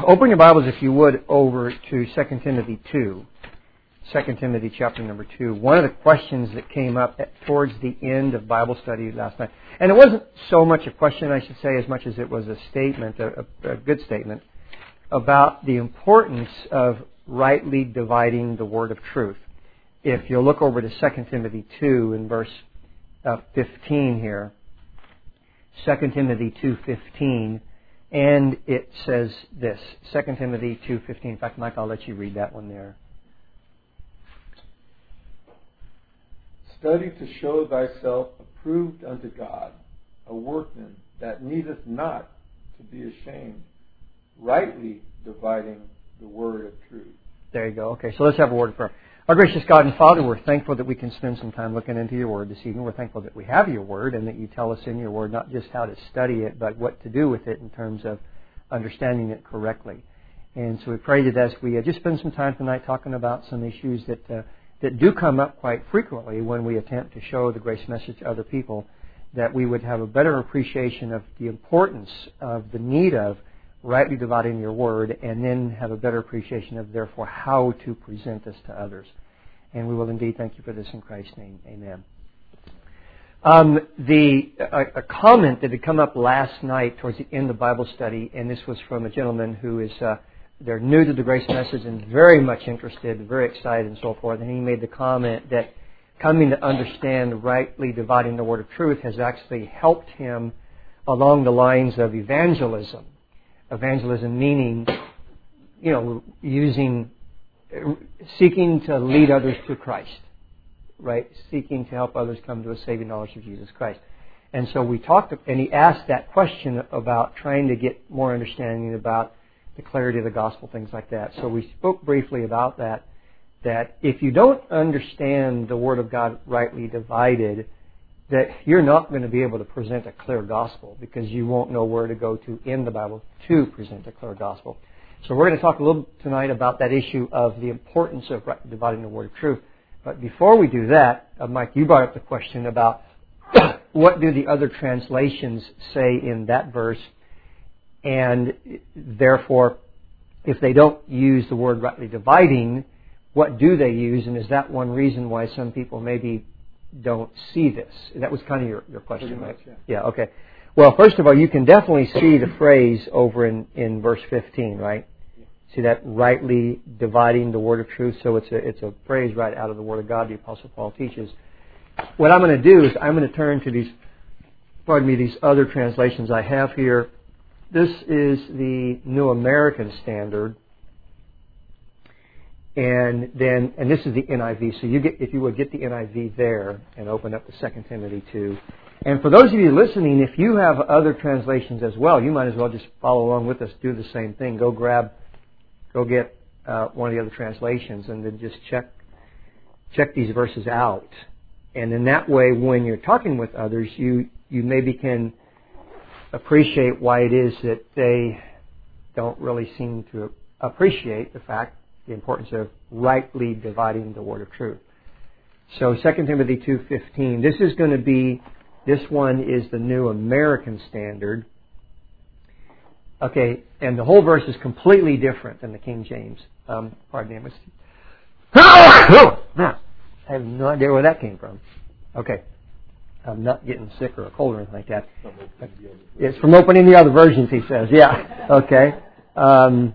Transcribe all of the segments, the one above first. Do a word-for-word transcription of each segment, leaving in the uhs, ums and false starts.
Open your Bibles, if you would, over to Second Timothy two. Second Timothy chapter number two. One of the questions that came up at, towards the end of Bible study last night, and it wasn't so much a question, I should say, as much as it was a statement, a, a, a good statement, about the importance of rightly dividing the word of truth. If you'll look over to Second Timothy two in verse uh, fifteen here, Second Timothy two fifteen, and it says this, Second Timothy two fifteen. In fact, Mike, I'll let you read that one there. Study to show thyself approved unto God, a workman that needeth not to be ashamed, rightly dividing the word of truth. There you go. Okay, so let's have a word of prayer. Our gracious God and Father, we're thankful that we can spend some time looking into your word this evening. We're thankful that we have your word and that you tell us in your word not just how to study it, but what to do with it in terms of understanding it correctly. And so we pray that as we uh, just spend some time tonight talking about some issues that uh, that do come up quite frequently when we attempt to show the grace message to other people, that we would have a better appreciation of the importance of the need of rightly dividing your word, and then have a better appreciation of, therefore, how to present this to others. And we will indeed thank you for this in Christ's name. Amen. Um, the a, a comment that had come up last night towards the end of Bible study, and this was from a gentleman who is uh, they're new to the grace message and very much interested, very excited, and so forth. And he made the comment that coming to understand rightly dividing the word of truth has actually helped him along the lines of evangelism. Evangelism meaning, you know, using, seeking to lead others to Christ, right? Seeking to help others come to a saving knowledge of Jesus Christ. And so we talked, and he asked that question about trying to get more understanding about the clarity of the gospel, things like that. So we spoke briefly about that, that if you don't understand the Word of God rightly divided, that you're not going to be able to present a clear gospel because you won't know where to go to in the Bible to present a clear gospel. So we're going to talk a little tonight about that issue of the importance of rightly dividing the word of truth. But before we do that, uh, Mike, you brought up the question about what do the other translations say in that verse, and therefore, if they don't use the word rightly dividing, what do they use, and is that one reason why some people maybe don't see this? That was kind of your, your question, Pretty right? much, yeah. Yeah, okay. Well, first of all, you can definitely see the phrase over in, in verse fifteen, right? Yeah. See that rightly dividing the word of truth? So it's a, it's a phrase right out of the Word of God the Apostle Paul teaches. What I'm going to do is I'm going to turn to these, pardon me, these other translations I have here. This is the New American Standard. And then, and this is the N I V. So you get, if you would get the N I V there and open up to Second Timothy two. And for those of you listening, if you have other translations as well, you might as well just follow along with us. Do the same thing. Go grab, go get uh, one of the other translations, and then just check check these verses out. And in that way, when you're talking with others, you you maybe can appreciate why it is that they don't really seem to appreciate the fact, the importance of rightly dividing the word of truth. So Second Timothy two fifteen, this is going to be, this one is the New American Standard. Okay, and the whole verse is completely different than the King James. Um, pardon me. I have no idea where that came from. Okay. I'm not getting sick or a cold or anything like that. It's from opening the other versions, he says. Yeah. Okay. Um,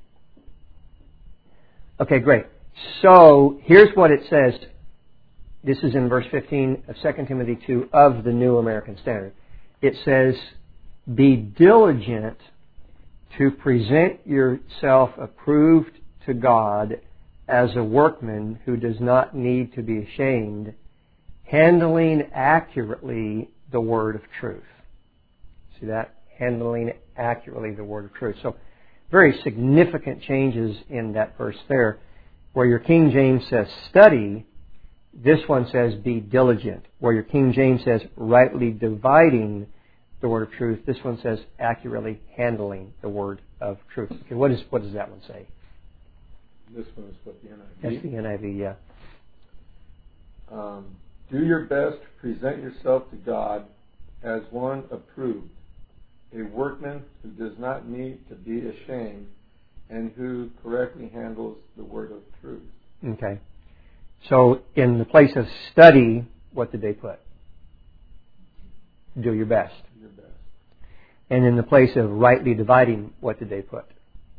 okay, great. So here's what it says. This is in verse fifteen of Second Timothy two of the New American Standard. It says, "Be diligent to present yourself approved to God as a workman who does not need to be ashamed, handling accurately the word of truth." See that? Handling accurately the word of truth. So, very significant changes in that verse there. Where your King James says study, this one says be diligent. Where your King James says rightly dividing the word of truth, this one says accurately handling the word of truth. Okay, what is what does that one say? This one is what the N I V. That's the N I V, yeah. Um, Do your best to present yourself to God as one approved, a workman who does not need to be ashamed, and who correctly handles the word of truth. Okay. So in the place of study, what did they put? Do your best. Your best. And in the place of rightly dividing, what did they put?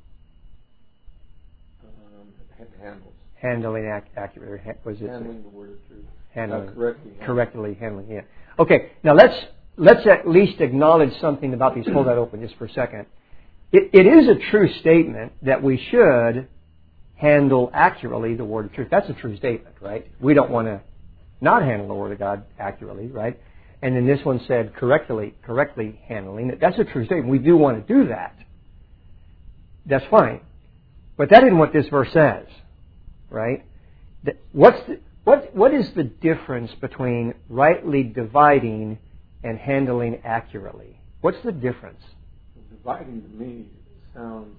Um, handles. Handling ac- accurately. Was it handling the word of truth. Handling. Uh, correctly. Handling. Correctly handling, yeah. Okay, now let's let's at least acknowledge something about these. Hold that open just for a second. It, it is a true statement that we should handle accurately the word of truth. That's a true statement, right? We don't want to not handle the word of God accurately, right? And then this one said correctly, correctly handling it. That's a true statement. We do want to do that. That's fine. But that isn't what this verse says, right? What's the, what what is the difference between rightly dividing and handling accurately? What's the difference? Dividing to me sounds,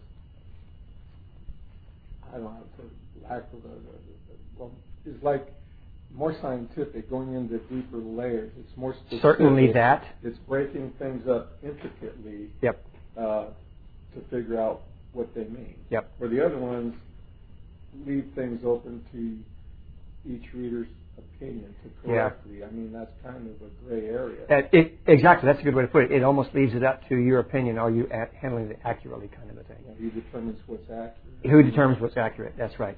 I don't know how to put it, lack of a, well, it's like more scientific, going into deeper layers. It's more specific. Certainly that. It's breaking things up intricately. Yep. Uh, to figure out what they mean. Yep. Where the other ones leave things open to each reader's opinion to correctly. Yeah. I mean, that's kind of a gray area. Uh, it, exactly. That's a good way to put it. It almost leaves it up to your opinion. Are you at handling it accurately, kind of a thing? Yeah, who determines what's accurate? Who determines what's accurate? That's right.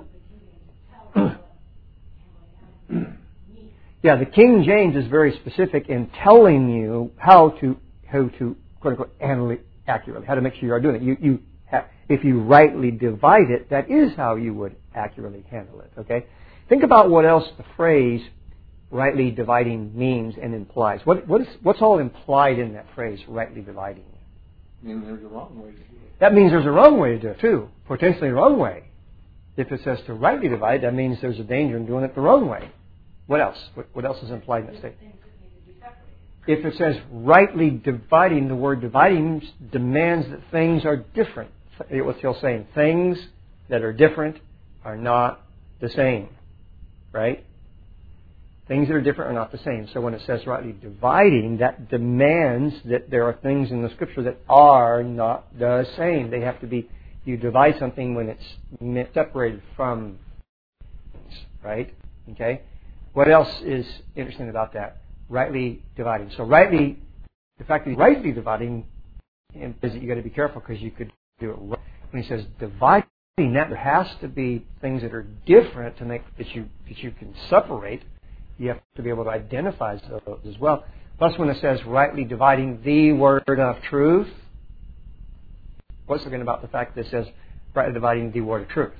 Yeah, the King James is very specific in telling you how to how to quote unquote handle it accurately, how to make sure you are doing it. You you have, if you rightly divide it, that is how you would accurately handle it. Okay, think about what else the phrase rightly dividing means and implies. What what is what's all implied in that phrase, rightly dividing? I mean, there's a wrong way to do it. That means there's a wrong way to do it too, potentially a wrong way. If it says to rightly divide, that means there's a danger in doing it the wrong way. What else? What, what else is implied in that statement? If it says rightly dividing, the word dividing demands that things are different. What's he saying? Things that are different are not the same. Right? Things that are different are not the same. So when it says rightly dividing, that demands that there are things in the Scripture that are not the same. They have to be, you divide something when it's separated from things. Right? Okay? What else is interesting about that? Rightly dividing. So rightly, the fact that he's rightly dividing is that you've got to be careful because you could do it right. When he says dividing, that there has to be things that are different to make that you that you can separate. You have to be able to identify those as well. Plus, when it says rightly dividing the word of truth, what's again about the fact that it says rightly dividing the word of truth?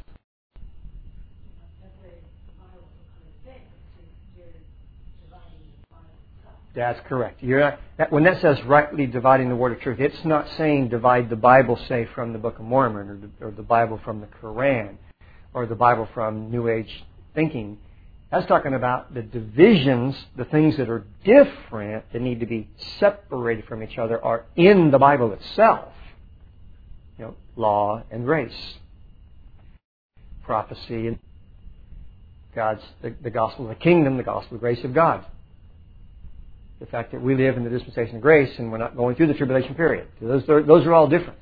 That's correct. You're not, that, when that says rightly dividing the word of truth, it's not saying divide the Bible, say, from the Book of Mormon, or the, or the Bible from the Quran, or the Bible from New Age thinking. That's talking about the divisions, the things that are different, that need to be separated from each other, are in the Bible itself. You know, law and grace, prophecy and God's the, the gospel of the kingdom, the gospel of grace of God. The fact that we live in the dispensation of grace and we're not going through the tribulation period. Those are, those are all different.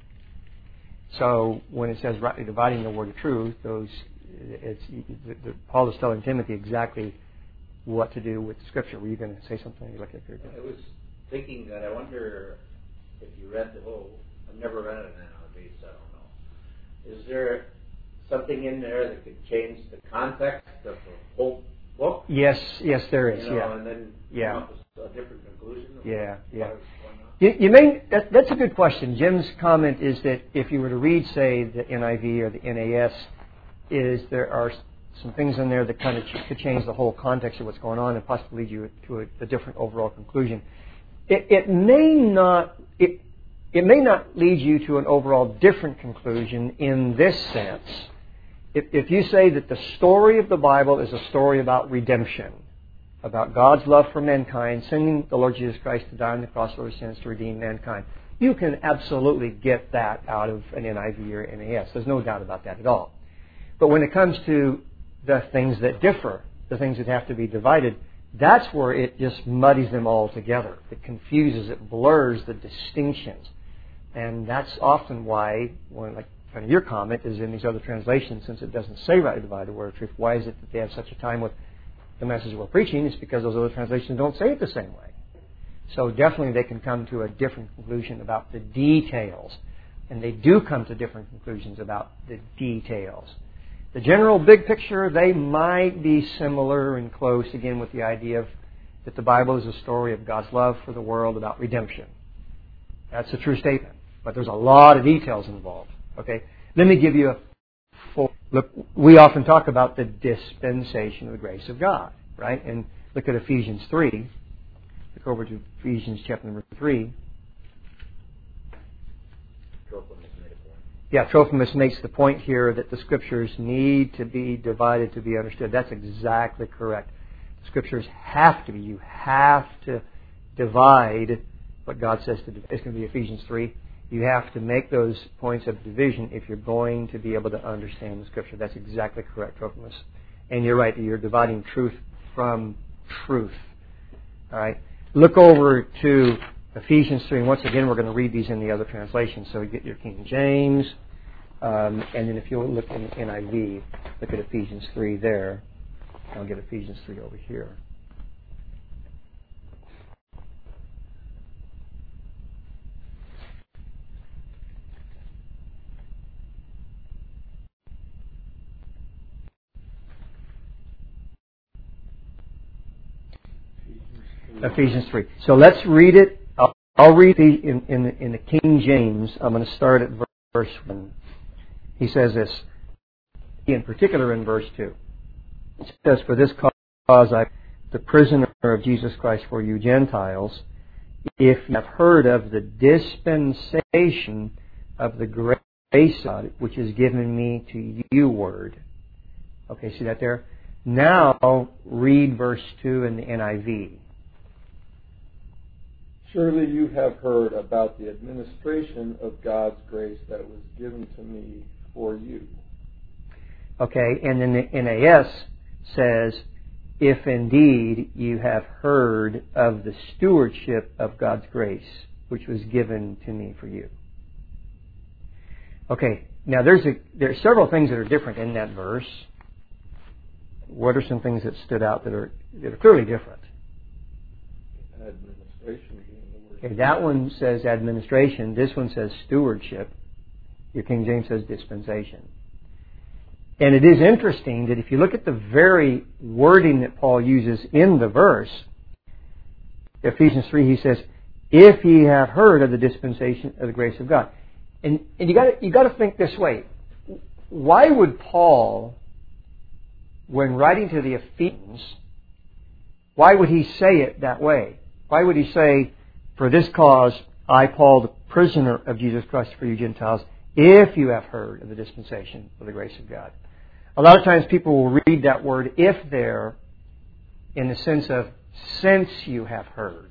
So when it says rightly dividing the word of truth, those it's the, the, Paul is telling Timothy exactly what to do with the Scripture. Were you going to say something? Like that? I was thinking that I wonder if you read the whole. I've never read an N I V, so I don't know. Is there something in there that could change the context of the whole book? Yes, yes, there is. You know, yeah, and then yeah. come up with a different conclusion. Yeah, yeah. What, You, you may. That, that's a good question. Jim's comment is that if you were to read, say, the N I V or the N A S, is there are some things in there that kind of ch- could change the whole context of what's going on and possibly lead you to a, a different overall conclusion. It, it may not. It, it may not lead you to an overall different conclusion in this sense. If, if you say that the story of the Bible is a story about redemption, about God's love for mankind, sending the Lord Jesus Christ to die on the cross for our sins to redeem mankind, you can absolutely get that out of an N I V or N A S. There's no doubt about that at all. But when it comes to the things that differ, the things that have to be divided, that's where it just muddies them all together. It confuses, it blurs the distinctions. And that's often why, when, like kind of your comment, is in these other translations, since it doesn't say rightly divide the word of truth, why is it that they have such a time with the message we're preaching? It's because those other translations don't say it the same way. So definitely they can come to a different conclusion about the details. And they do come to different conclusions about the details. The general big picture, they might be similar and close, again, with the idea of that the Bible is a story of God's love for the world about redemption. That's a true statement. But there's a lot of details involved. Okay? Let me give you a full look. We often talk about the dispensation of the grace of God, right? And look at Ephesians three. Look over to Ephesians chapter number three. Yeah, Trophimus makes the point here that the Scriptures need to be divided to be understood. That's exactly correct. The Scriptures have to be. You have to divide what God says to do. It's going to be Ephesians three. You have to make those points of division if you're going to be able to understand the Scripture. That's exactly correct, Trophimus. And you're right, you're dividing truth from truth. All right? Look over to Ephesians three, and once again, we're going to read these in the other translations. So you get your King James, um, and then if you look in N I V, look at Ephesians three there. I'll get Ephesians three over here. Ephesians three. So let's read it. I'll, I'll read the in, in, the, in the King James. I'm going to start at verse one. He says this, in particular in verse two. It says, "For this cause I, the prisoner of Jesus Christ for you Gentiles, if you have heard of the dispensation of the grace of God, which is given me to you word." Okay, see that there? Now read verse two in the N I V. "Surely you have heard about the administration of God's grace that was given to me for you." Okay, and then the N A S says, "If indeed you have heard of the stewardship of God's grace, which was given to me for you." Okay, now there's a, there are several things that are different in that verse. What are some things that stood out that are that are clearly different? Administration. Okay, that one says administration. This one says stewardship. Your King James says dispensation. And it is interesting that if you look at the very wording that Paul uses in the verse, Ephesians three, he says, "If ye have heard of the dispensation of the grace of God." And, and you got you got to think this way. Why would Paul, when writing to the Ephesians, why would he say it that way? Why would he say, "For this cause, I, Paul, the prisoner of Jesus Christ for you Gentiles, if you have heard of the dispensation of the grace of God"? A lot of times people will read that word "if" there in the sense of "since you have heard."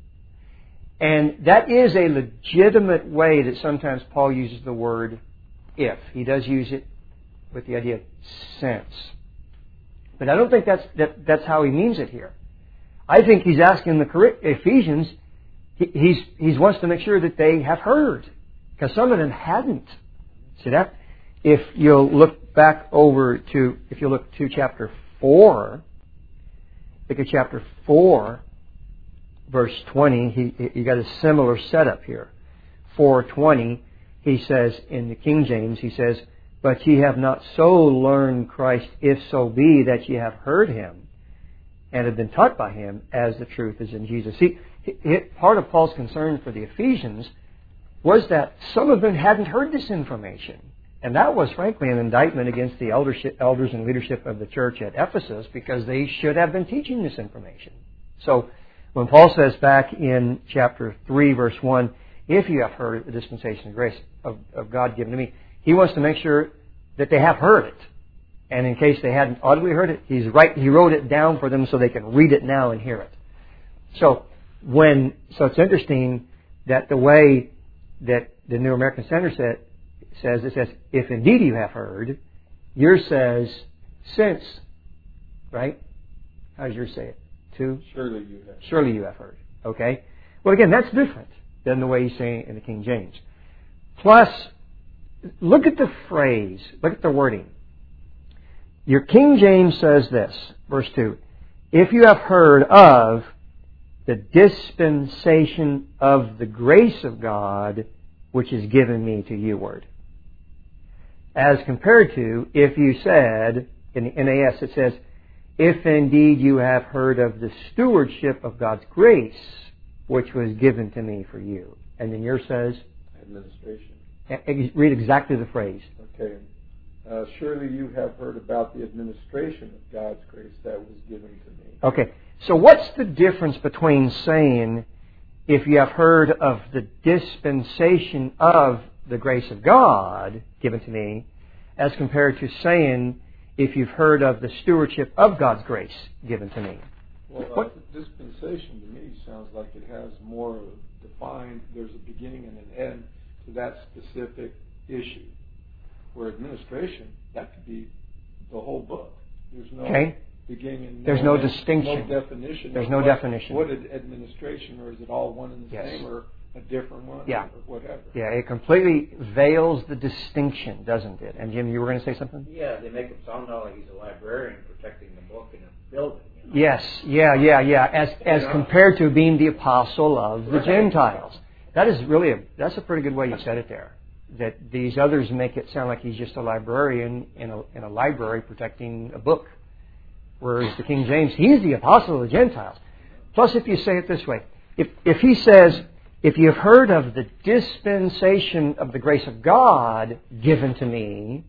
And that is a legitimate way that sometimes Paul uses the word "if." He does use it with the idea of "since." But I don't think that's, that, that's how he means it here. I think he's asking the Ephesians, he he's, he wants to make sure that they have heard. Because some of them hadn't. See that? If you'll look back over to, if you look to chapter four, look at chapter four, verse twenty, he, you got a similar setup here. four twenty, he says, in the King James, he says, "But ye have not so learned Christ, if so be that ye have heard Him, and have been taught by Him, as the truth is in Jesus." See, part of Paul's concern for the Ephesians was that some of them hadn't heard this information. And that was, frankly, an indictment against the eldership, elders and leadership of the church at Ephesus, because they should have been teaching this information. So, when Paul says back in chapter three, verse one, "If you have heard the dispensation of grace of, of God given to me," he wants to make sure that they have heard it. And in case they hadn't audibly heard it, he's right, he wrote it down for them so they can read it now and hear it. So, when, so it's interesting that the way that the New American Standard said, says, it says, "If indeed you have heard," yours says, "since," right? How does yours say it? To? Surely you have. Surely you have heard. Okay? Well, again, that's different than the way he's saying it in the King James. Plus, look at the phrase, look at the wording. Your King James says this, verse two, if you have heard of the dispensation of the grace of God, which is given me to you, word. As compared to, if you said, in the N A S it says, if indeed you have heard of the stewardship of God's grace, which was given to me for you. And then yours says? Administration. Read exactly the phrase. Okay. Uh, surely you have heard about the administration of God's grace that was given to me. Okay. So what's the difference between saying, if you have heard of the dispensation of the grace of God given to me, as compared to saying, if you've heard of the stewardship of God's grace given to me? Well, what? Uh, dispensation to me sounds like it has more of a defined, there's a beginning and an end to that specific issue. Where administration, that could be the whole book. There's no okay. beginning and There's no, no distinction. No definition. There's no what, definition. What is administration, or is it all one and the yes. same, or a different one, yeah. or whatever? Yeah, it completely veils the distinction, doesn't it? And Jim, you were going to say something? Yeah, they make him sound like he's a librarian protecting the book in a building. You know? Yes, yeah, yeah, yeah. As as yeah. compared to being the apostle of the right. Gentiles. That is really a that's a pretty good way you said it there. That these others make it sound like he's just a librarian in a in a library protecting a book. Whereas the King James, he's the apostle of the Gentiles. Plus, if you say it this way, if if he says, if you've heard of the dispensation of the grace of God given to me,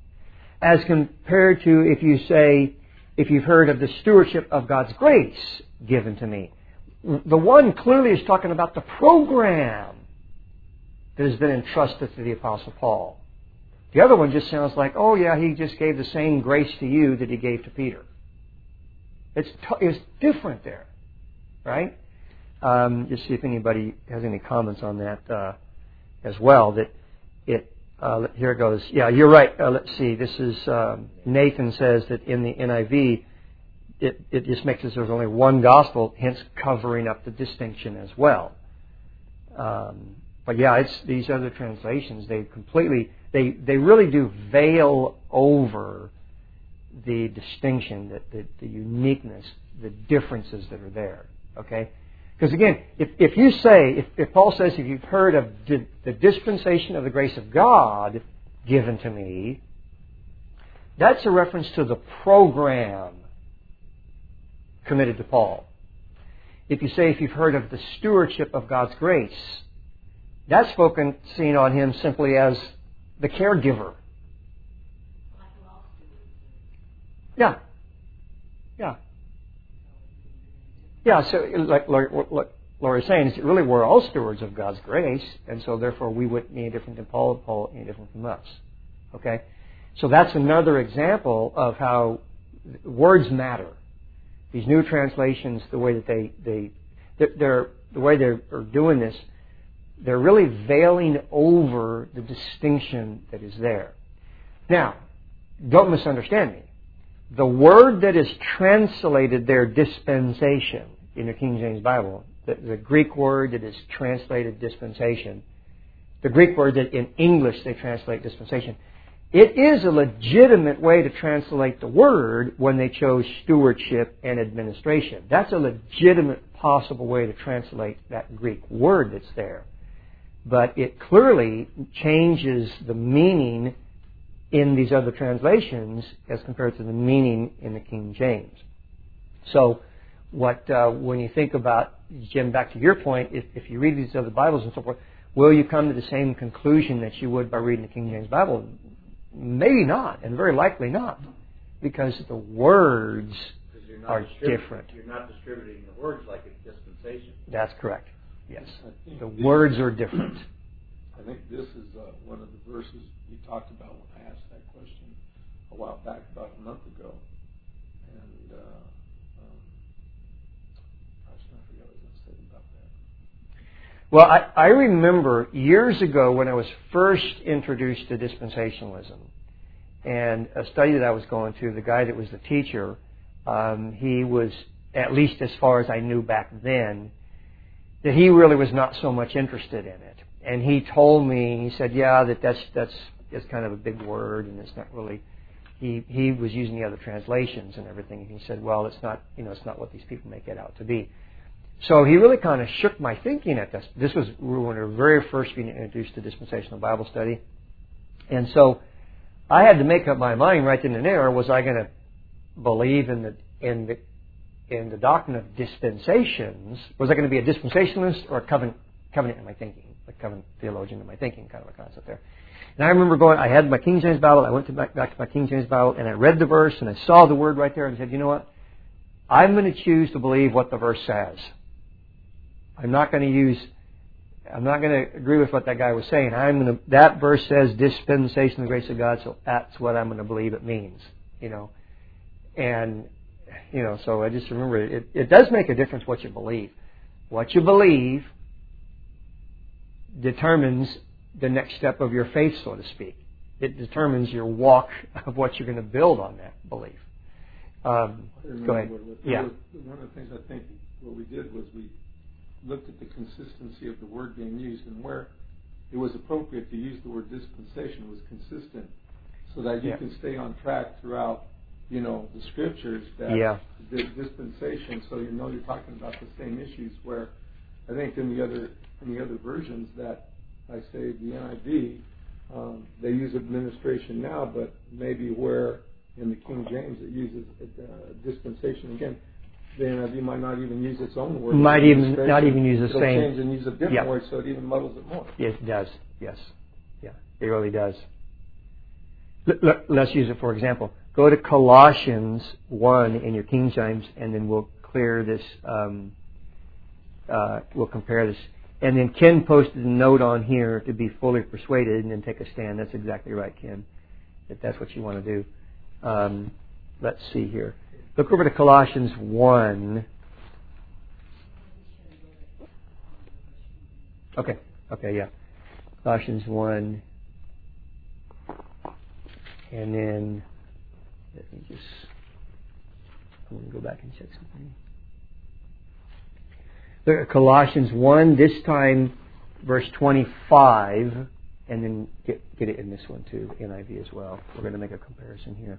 as compared to if you say, if you've heard of the stewardship of God's grace given to me. The one clearly is talking about the program that has been entrusted to the Apostle Paul. The other one just sounds like, oh yeah, he just gave the same grace to you that he gave to Peter. It's t- it's different there, right? Um, just see if anybody has any comments on that uh, as well. That it uh, here it goes. Yeah, you're right. Uh, let's see. This is um, Nathan says that in the N I V, it it just makes it there's only one gospel, hence covering up the distinction as well. Um, But yeah, it's these other translations, they completely, they, they really do veil over the distinction, the, the, the uniqueness, the differences that are there. Okay? Because again, if, if you say, if, if Paul says, if you've heard of the, the dispensation of the grace of God given to me, that's a reference to the program committed to Paul. If you say, if you've heard of the stewardship of God's grace, that's focusing on him simply as the caregiver. Yeah. Yeah. Yeah, so like what Laura is saying, is really we're all stewards of God's grace, and so therefore we wouldn't be any different than Paul, Paul any different from us. Okay? So that's another example of how words matter. These new translations, the way that they, they they're, the way they're doing this, they're really veiling over the distinction that is there. Now, don't misunderstand me. The word that is translated there, dispensation, in the King James Bible, the, the Greek word that is translated dispensation, the Greek word that in English they translate dispensation, it is a legitimate way to translate the word when they chose stewardship and administration. That's a legitimate possible way to translate that Greek word that's there. But it clearly changes the meaning in these other translations as compared to the meaning in the King James. So, what uh, when you think about, Jim, back to your point, if, if you read these other Bibles and so forth, will you come to the same conclusion that you would by reading the King James Bible? Maybe not, and very likely not, because the words are different. You're not distributing the words like a dispensation. That's correct. Yes, the words are different. I think this is uh, one of the verses we talked about when I asked that question a while back, about a month ago. And uh, um, I just forget what I was going to say about that. Well, I, I remember years ago when I was first introduced to dispensationalism, and a study that I was going to, the guy that was the teacher, um, he was, at least as far as I knew back then, that he really was not so much interested in it. And he told me, he said, yeah, that that's, that's it's kind of a big word, and it's not really. He he was using the other translations and everything, and he said, well, it's not you know it's not what these people make it out to be. So he really kind of shook my thinking at this. This was when we were very first being introduced to dispensational Bible study, and so I had to make up my mind right then and there. Was I going to believe in the in the in the doctrine of dispensations? Was I going to be a dispensationalist or a covenant covenant in my thinking, a covenant theologian in my thinking, kind of a concept there? And I remember going. I had my King James Bible. I went to back, back to my King James Bible, and I read the verse, and I saw the word right there, and I said, you know what? I'm going to choose to believe what the verse says. I'm not going to use. I'm not going to agree with what that guy was saying. I'm going to. That verse says dispensation of the grace of God, so that's what I'm going to believe it means. You know, and you know, so I just remember it. It does make a difference what you believe. What you believe determines the next step of your faith, so to speak. It determines your walk of what you're going to build on that belief. Um, go ahead. What, what, yeah. One of the things I think what we did was we looked at the consistency of the word being used, and where it was appropriate to use the word dispensation was consistent, so that you yeah. can stay on track throughout, you know, the scriptures. That yeah. the dispensation, so you know you're talking about the same issues. Where I think in the other in the other versions that I say the N I V, um, they use administration now, but maybe where in the King James it uses uh, dispensation again. The N I V might not even use its own word. Might even not even use the It'll same. change and use a different yeah. word, so it even muddles it more. Yes, it does. Yes, yeah, it really does. L- l- let's use it for example. Go to Colossians one in your King James, and then we'll clear this. Um, uh, we'll compare this, and then Ken posted a note on here to be fully persuaded, and then take a stand. That's exactly right, Ken. If that's what you want to do. Um, let's see here. Look over to Colossians one. Okay, okay, yeah. Colossians one. And then, let me just, I'm going to go back and check something. Look at Colossians one, this time verse twenty-five, and then get, get it in this one too, N I V as well. We're going to make a comparison here.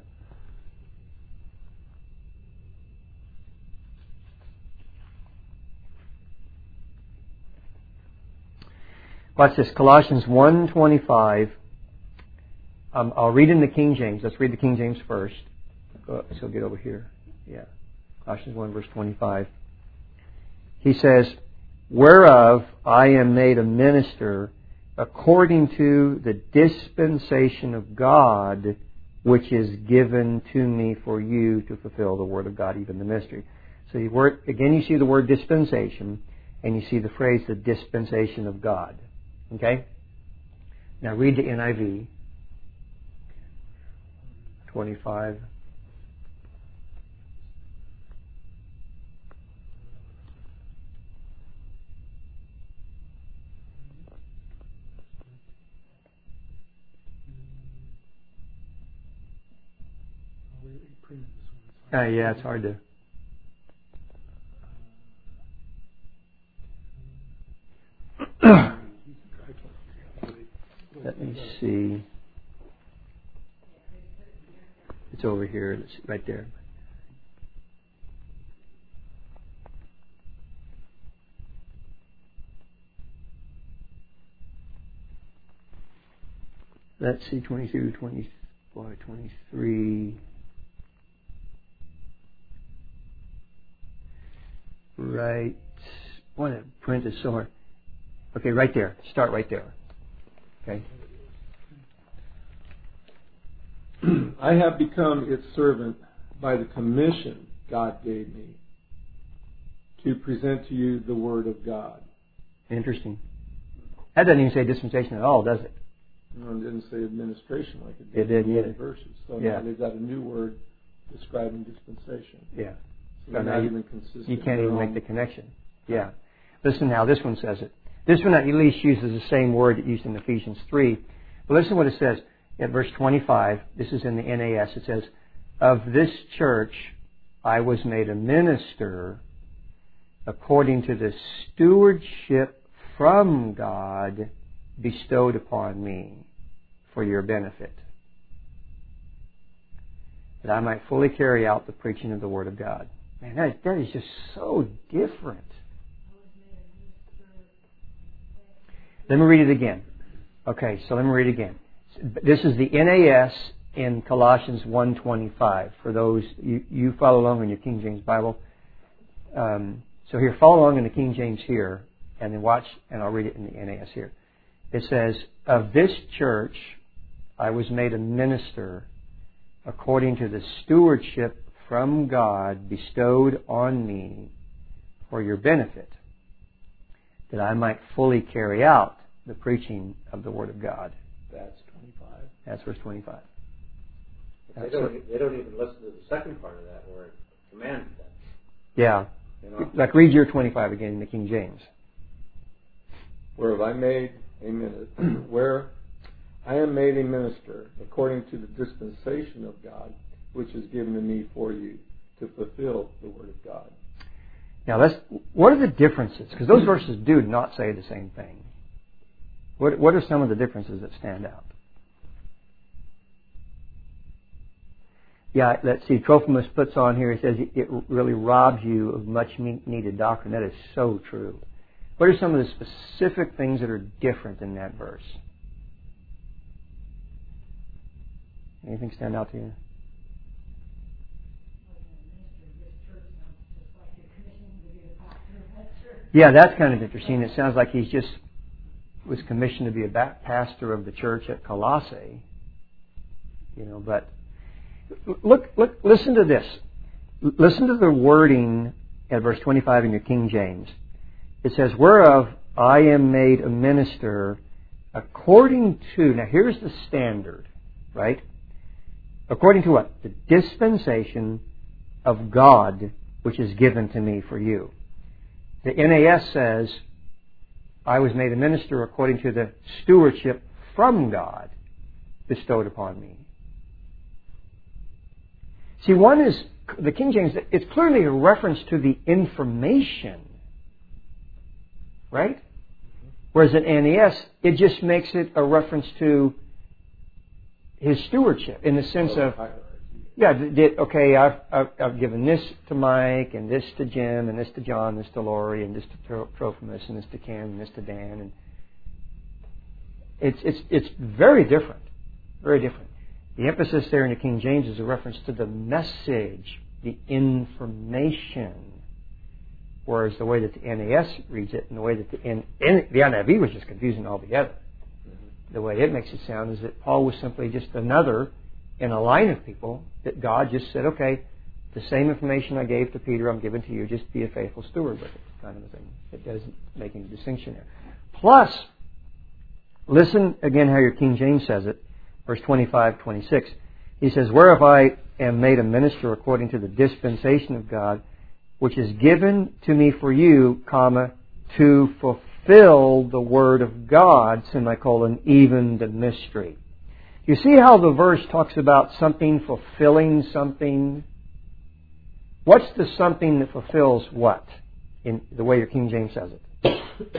Watch this, Colossians one twenty-five. Um, I'll read in the King James. Let's read the King James first. Go, so get over here. Yeah. Colossians one verse twenty-five. He says, whereof I am made a minister according to the dispensation of God, which is given to me for you to fulfill the word of God, even the mystery. So you word, again, you see the word dispensation, and you see the phrase the dispensation of God. Okay? Now read the N I V. twenty-five. Uh, yeah, it's hard to. Let me see. It's over here. It's right there. Let's see, twenty-two, twenty, twenty-three. Right. Boy, that print is so hard. Okay, right there. Start right there. Okay. I have become its servant by the commission God gave me to present to you the Word of God. Interesting. That doesn't even say dispensation at all, does it? No, it didn't say administration like it did, it did in yeah. the verses. So yeah. now they've got a new word describing dispensation. Yeah. So they're not even consistent. You can't even make the connection. Yeah. Listen how this one says it. This one at least uses the same word that used in Ephesians three. But listen to what it says at verse twenty-five. This is in the N A S. It says, of this church I was made a minister according to the stewardship from God bestowed upon me for your benefit, that I might fully carry out the preaching of the Word of God. Man, that, that is just so different. Let me read it again. Okay, so let me read it again. This is the N A S in Colossians one twenty-five. For those, you, you follow along in your King James Bible. Um, so here, follow along in the King James here, and then watch, and I'll read it in the N A S here. It says, of this church I was made a minister according to the stewardship from God bestowed on me for your benefit, that I might fully carry out the preaching of the Word of God. That's twenty-five. That's verse twenty-five. They don't, they don't even listen to the second part of that where it commands them. Yeah. You know? Like read your twenty-five again in the King James. Where have I made a minister? Where I am made a minister according to the dispensation of God, which is given to me for you to fulfill the Word of God. Now, let's. What are the differences? Because those verses do not say the same thing. What What are some of the differences that stand out? Yeah, let's see. Trophimus puts on here, he says it really robs you of much needed doctrine. That is so true. What are some of the specific things that are different in that verse? Anything stand out to you? Yeah, that's kind of interesting. It sounds like he's just was commissioned to be a back pastor of the church at Colossae. You know, but look, look, listen to this. Listen to the wording at verse twenty-five in your King James. It says, whereof I am made a minister according to, now here's the standard, right? According to what? The dispensation of God, which is given to me for you. The N A S says, I was made a minister according to the stewardship from God bestowed upon me. See, one is, the King James, it's clearly a reference to the information, right? Whereas in N A S, it just makes it a reference to his stewardship in the sense of, yeah, did, okay, I've, I've, I've given this to Mike, and this to Jim, and this to John, this to Lori, and this to Trophimus, and this to Ken, and this to Dan. And it's, it's, it's very different. Very different. The emphasis there in the King James is a reference to the message, the information. Whereas the way that the N A S reads it, and the way that the, N, N, the N I V was just confusing altogether. Mm-hmm. The way it makes it sound is that Paul was simply just another in a line of people that God just said, okay, the same information I gave to Peter, I'm giving to you, just be a faithful steward with it, kind of a thing. It doesn't make any distinction there. Plus, listen again how your King James says it, verse twenty-five, twenty-six. He says, whereof I am made a minister according to the dispensation of God, which is given to me for you, comma, to fulfill the word of God, semicolon, even the mystery. You see how the verse talks about something fulfilling something? What's the something that fulfills what? In the way your King James says it.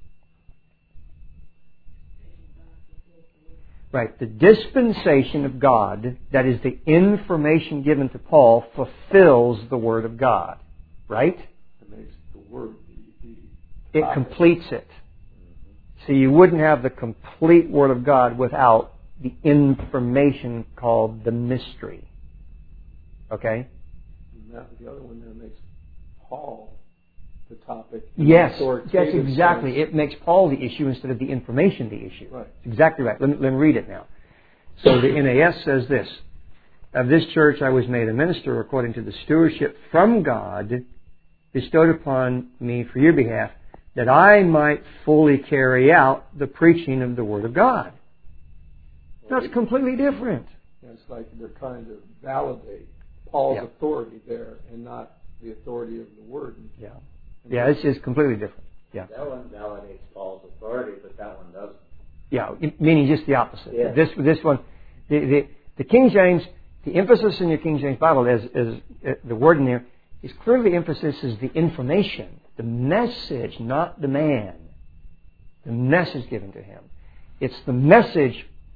Right. The dispensation of God, that is the information given to Paul, fulfills the Word of God. Right? It makes the Word the, the It completes it. So you wouldn't have the complete Word of God without the information called the mystery. Okay? And that, the other one there makes Paul the topic. Yes, yes, exactly. Sense. It makes Paul the issue instead of the information the issue. Right. Exactly right. Let me, let me read it now. So the N A S says this, of this church I was made a minister according to the stewardship from God bestowed upon me for your behalf, that I might fully carry out the preaching of the Word of God. That's completely different. It's like they're trying to validate Paul's yeah. authority there and not the authority of the Word. Yeah. Yeah, it's just completely different. Yeah. That one validates Paul's authority, but that one doesn't. Yeah, meaning just the opposite. Yeah. This this one, the, the the King James, the emphasis in your King James Bible is, is uh, the word in there is clearly the emphasis is the information, the message, not the man. The message given to him. It's the message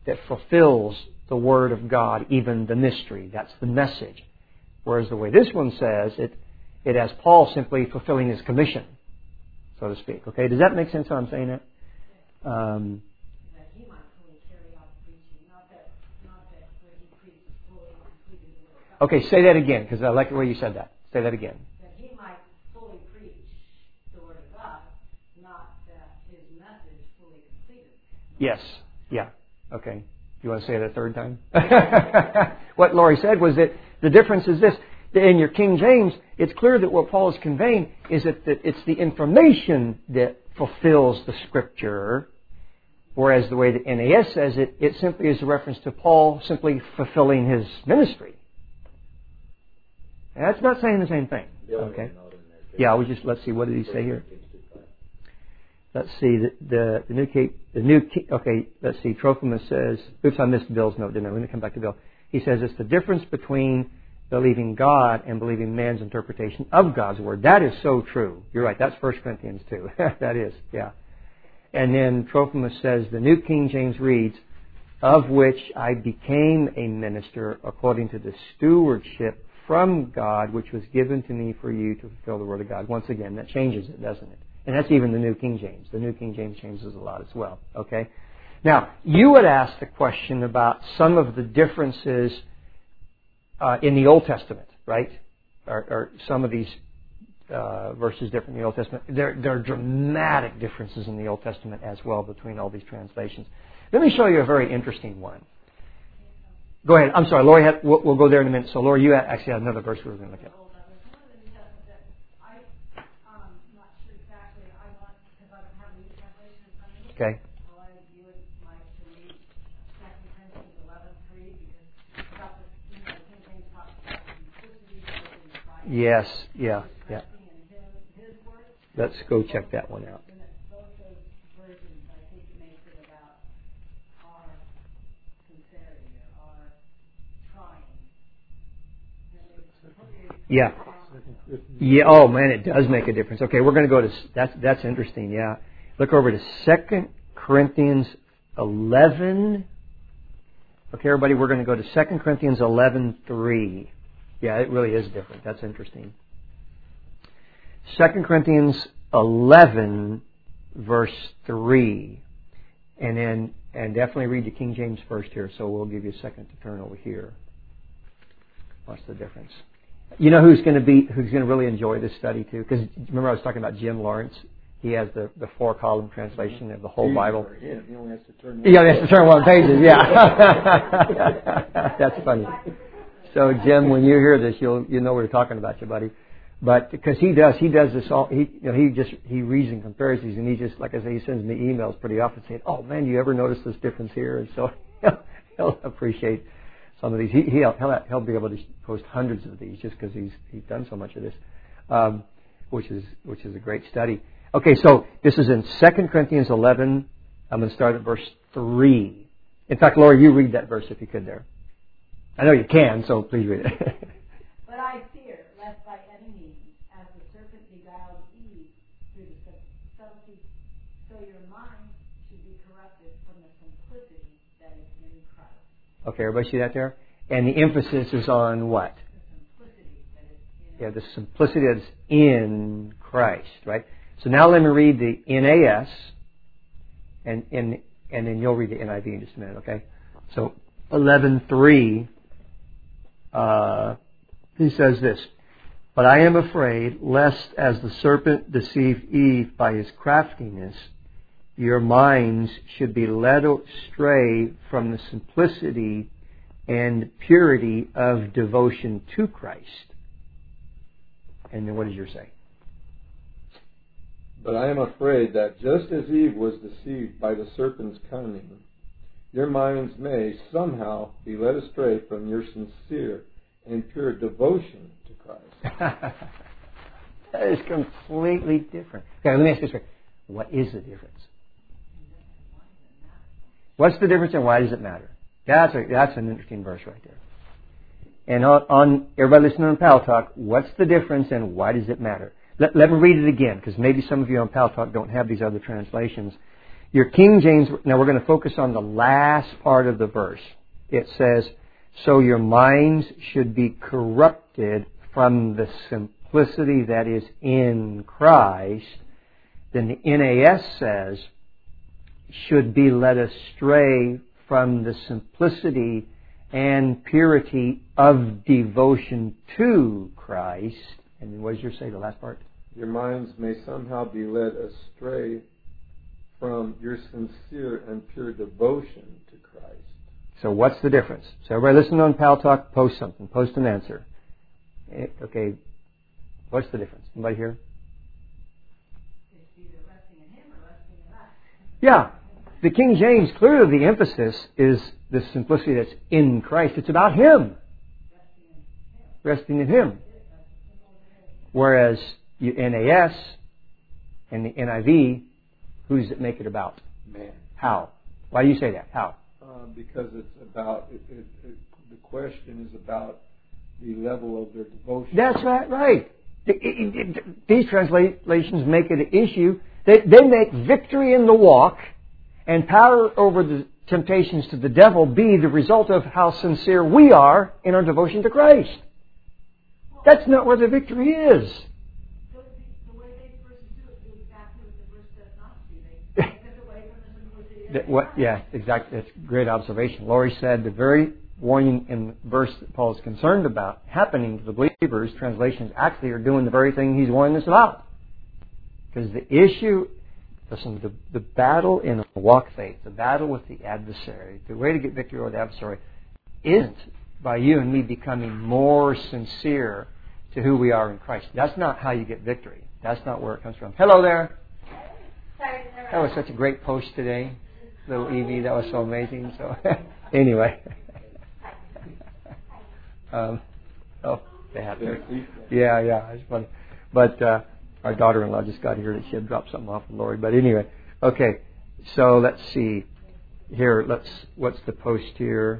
that fulfills the Word of God, even the mystery. That's the message. Whereas the way this one says, it it has Paul simply fulfilling his commission, so to speak. Okay, does that make sense how I'm saying it? Um, that he might fully carry out the preaching, not that, not that what he preached is fully completed the Word of God. okay, say that again, because I like the way you said that. Say that again. That he might fully preach the Word of God, not that his message fully completed. Yes. Yeah. Okay. You want to say it a third time? What Laurie said was that the difference is this. In your King James, it's clear that what Paul is conveying is that it's the information that fulfills the Scripture, whereas the way the N A S says it, it simply is a reference to Paul simply fulfilling his ministry. And that's not saying the same thing. Okay. Yeah, we just let's see. What did he say here? Let's see. The the, the new King, the new King, okay. Let's see. Trophimus says. Oops, I missed Bill's note. Didn't I? Let me come back to Bill. He says it's the difference between believing God and believing man's interpretation of God's Word. That is so true. You're right. That's First Corinthians two. That is, yeah. And then Trophimus says, the New King James reads, of which I became a minister according to the stewardship from God, which was given to me for you to fulfill the Word of God. Once again, that changes it, doesn't it? And that's even the New King James. The New King James changes a lot as well. Okay? Now, you would ask the question about some of the differences Uh, in the Old Testament, right? Are, are some of these uh, verses different in the Old Testament? There, there are dramatic differences in the Old Testament as well between all these translations. Let me show you a very interesting one. Go ahead. I'm sorry, Lori. Had, we'll, we'll go there in a minute. So, Lori, you actually had another verse we were going to look at. Okay. Yes, yeah, yeah. Let's go check that one out. Yeah. Yeah. Oh man, it does make a difference. Okay, we're going to go to that's that's interesting. Yeah, look over to Second Corinthians eleven. Okay, everybody, we're going to go to Second Corinthians eleven three. Yeah, it really is different. That's interesting. Second Corinthians eleven, verse three. And then, and definitely read the King James first here, so we'll give you a second to turn over here. What's the difference? You know who's going to be, who's going to really enjoy this study too? Because remember I was talking about Jim Lawrence? He has the, the four-column translation of the whole Bible. Yeah, he only has to turn one. He only has to turn one pages, yeah. That's funny. So, Jim, when you hear this, you'll you know what we're talking about, you buddy. But because he does, he does this all. He you know he just he reads and compares these, and he just like I say, he sends me emails pretty often saying, "Oh man, you ever notice this difference here?" And so he'll, he'll appreciate some of these. He, he'll he'll he'll be able to post hundreds of these just because he's he's done so much of this, um, which is which is a great study. Okay, so this is in Second Corinthians eleven. I'm going to start at verse three. In fact, Laura, you read that verse if you could there. I know you can, so please read it. But I fear, lest by any means, as the serpent beguiled Eve through the subtlety, so your mind should be corrupted from the simplicity that is in Christ. Okay, everybody see that there? And the emphasis is on what? The simplicity that is in Yeah, the simplicity that's in Christ, right? So now let me read the N A S, and and and then you'll read the N I V in just a minute, okay? So eleven three. Uh, he says this, but I am afraid lest as the serpent deceived Eve by his craftiness, your minds should be led astray from the simplicity and purity of devotion to Christ. And then what does yours say? But I am afraid that just as Eve was deceived by the serpent's cunning, your minds may somehow be led astray from your sincere and pure devotion to Christ. That is completely different. Okay, let me ask you this. What is the difference? What's the difference and why does it matter? That's a, that's an interesting verse right there. And on, on everybody listening on Pal Talk, what's the difference and why does it matter? Let, let me read it again, because maybe some of you on Pal Talk don't have these other translations. Your King James, now we're going to focus on the last part of the verse. It says, so your minds should be corrupted from the simplicity that is in Christ. Then the N A S says, should be led astray from the simplicity and purity of devotion to Christ. And what does yours say, the last part? Your minds may somehow be led astray from your sincere and pure devotion to Christ. So what's the difference? So everybody listen on Pal Talk, post something, post an answer. Okay, what's the difference? Anybody here? It's either resting in Him or resting in us. Yeah. The King James, clearly the emphasis is the simplicity that's in Christ. It's about Him. Resting in Him. Whereas you N A S and the N I V, who does it make it about? Man. How? Why do you say that? How? Uh, because it's about, it, it, it, the question is about the level of their devotion. That's right, right. It, it, it, these translations make it an issue. They, they make victory in the walk and power over the temptations to the devil be the result of how sincere we are in our devotion to Christ. That's not where the victory is. So the way these verses do it is exactly what the verse does not do. They take us away from the simplicity. That what? Yeah, exactly. That's a great observation. Lori said the very warning in the verse that Paul is concerned about happening to the believers, translations actually are doing the very thing he's warning us about. Because the issue, listen, the, the battle in a walk faith, the battle with the adversary, the way to get victory over the adversary isn't by you and me becoming more sincere to who we are in Christ. That's not how you get victory. That's not where it comes from. Hello there. That was such a great post today. Little Evie, that was so amazing. So anyway. um, oh, they have to. Yeah, yeah, it's funny. But uh, our daughter-in-law just got here that she had dropped something off with Lori. But anyway, okay. So let's see. Here, let's. What's the post here?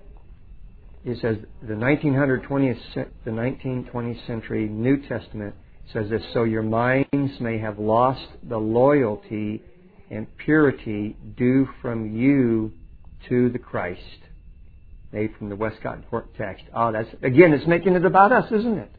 It says the nineteen twentieth, the nineteen twentieth century New Testament says this: so your minds may have lost the loyalty and purity due from you to the Christ. Made from the Westcott and Hort text. Oh, that's again, it's making it about us, isn't it?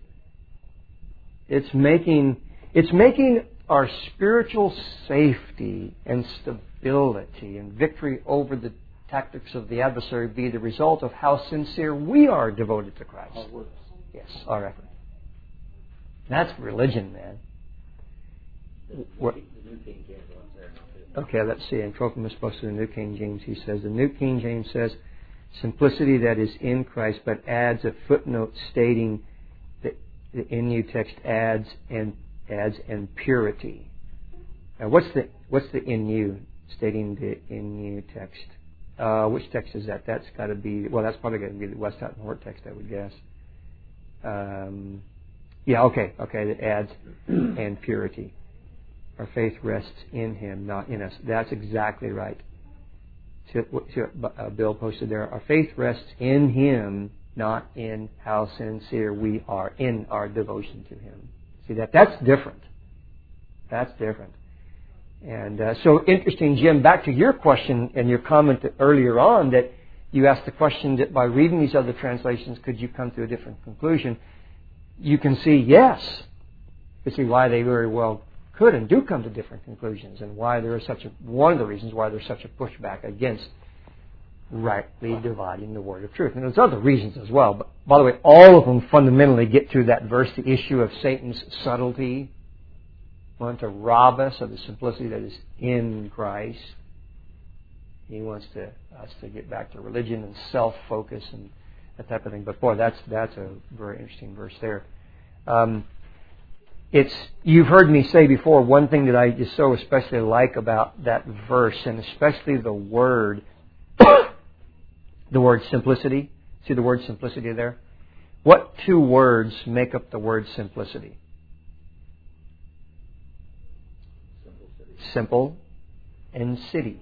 It's making it's making our spiritual safety and stability and victory over the tactics of the adversary be the result of how sincere we are devoted to Christ. Our works. Yes, our effort. That's religion, man. The, the, What? the New King James one's there now, too. Okay, let's see. And Trophimus posted the New King James. He says, the New King James says, simplicity that is in Christ, but adds a footnote stating that the N U text adds and adds and purity. Now, what's the what's the N U stating the N U text? Uh, which text is that? That's got to be, well, that's probably going to be the Westcott and Hort text, I would guess. Um, yeah, okay, okay, that adds and purity. Our faith rests in Him, not in us. That's exactly right. See what uh, Bill posted there. Our faith rests in Him, not in how sincere we are in our devotion to Him. See that? That's different. That's different. And uh, so interesting, Jim, back to your question and your comment earlier on that you asked the question that by reading these other translations, could you come to a different conclusion? You can see, yes. You see why they very well could and do come to different conclusions and why there is such a, one of the reasons why there's such a pushback against rightly dividing the word of truth. And there's other reasons as well. But by the way, all of them fundamentally get to that verse, the issue of Satan's subtlety. Want to rob us of the simplicity that is in Christ. He wants to us to get back to religion and self-focus and that type of thing. But boy, that's that's a very interesting verse there. Um, it's you've heard me say before. One thing that I just so especially like about that verse, and especially the word, the word simplicity. See the word simplicity there. What two words make up the word simplicity? Simple and city.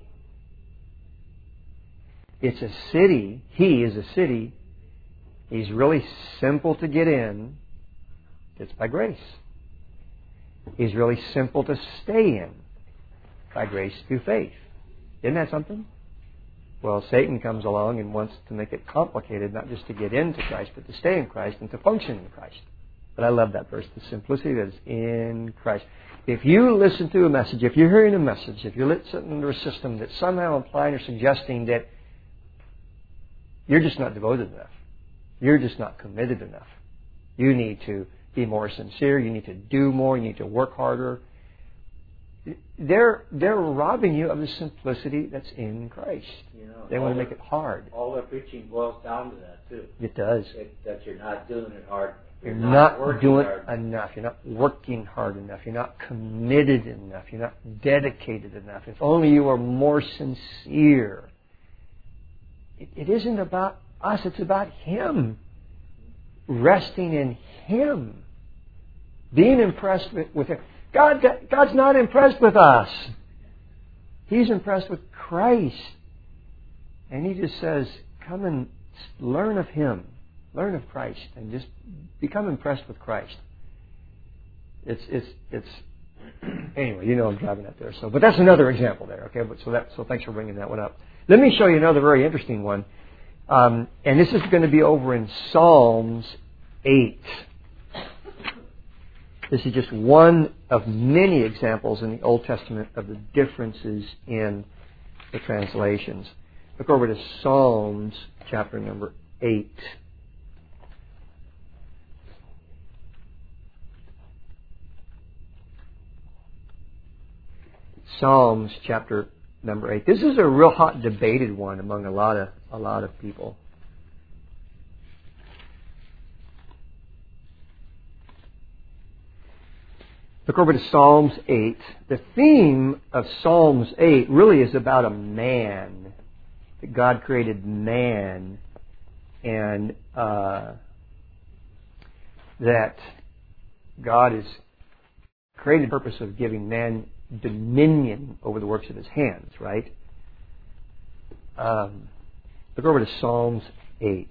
It's a city. He is a city. He's really simple to get in. It's by grace. He's really simple to stay in by grace through faith. Isn't that something? Well, Satan comes along and wants to make it complicated, not just to get into Christ, but to stay in Christ and to function in Christ. But I love that verse, the simplicity that is in Christ. If you listen to a message, if you're hearing a message, if you're listening under a system that's somehow implying or suggesting that you're just not devoted enough, you're just not committed enough, you need to be more sincere, you need to do more, you need to work harder, They're they're robbing you of the simplicity that's in Christ. You know, they want to make it hard. All their preaching boils down to that too. It does. It, that you're not doing it hard. You're, you're not, not doing hard. enough. You're not working hard enough. You're not committed enough. You're not dedicated enough. If only you were more sincere. It, it isn't about us. It's about Him. Resting in Him. Being impressed with, with Him. God, God's not impressed with us. He's impressed with Christ. And He just says, come and learn of Him. Learn of Christ. And just become impressed with Christ. It's, it's, it's, anyway, you know I'm driving at there. So, but that's another example there, okay? But so that, so thanks for bringing that one up. Let me show you another very interesting one. Um, and this is going to be over in Psalms eight. This is just one of many examples in the Old Testament of the differences in the translations. Look over to Psalms chapter number eight. Psalms chapter number eight. This is a real hot debated one among a lot of a lot of people. Look over to Psalms eight. The theme of Psalms eight really is about a man. That God created man. And uh, that God has created the purpose of giving man dominion over the works of His hands, right? Um, look over to Psalms eight.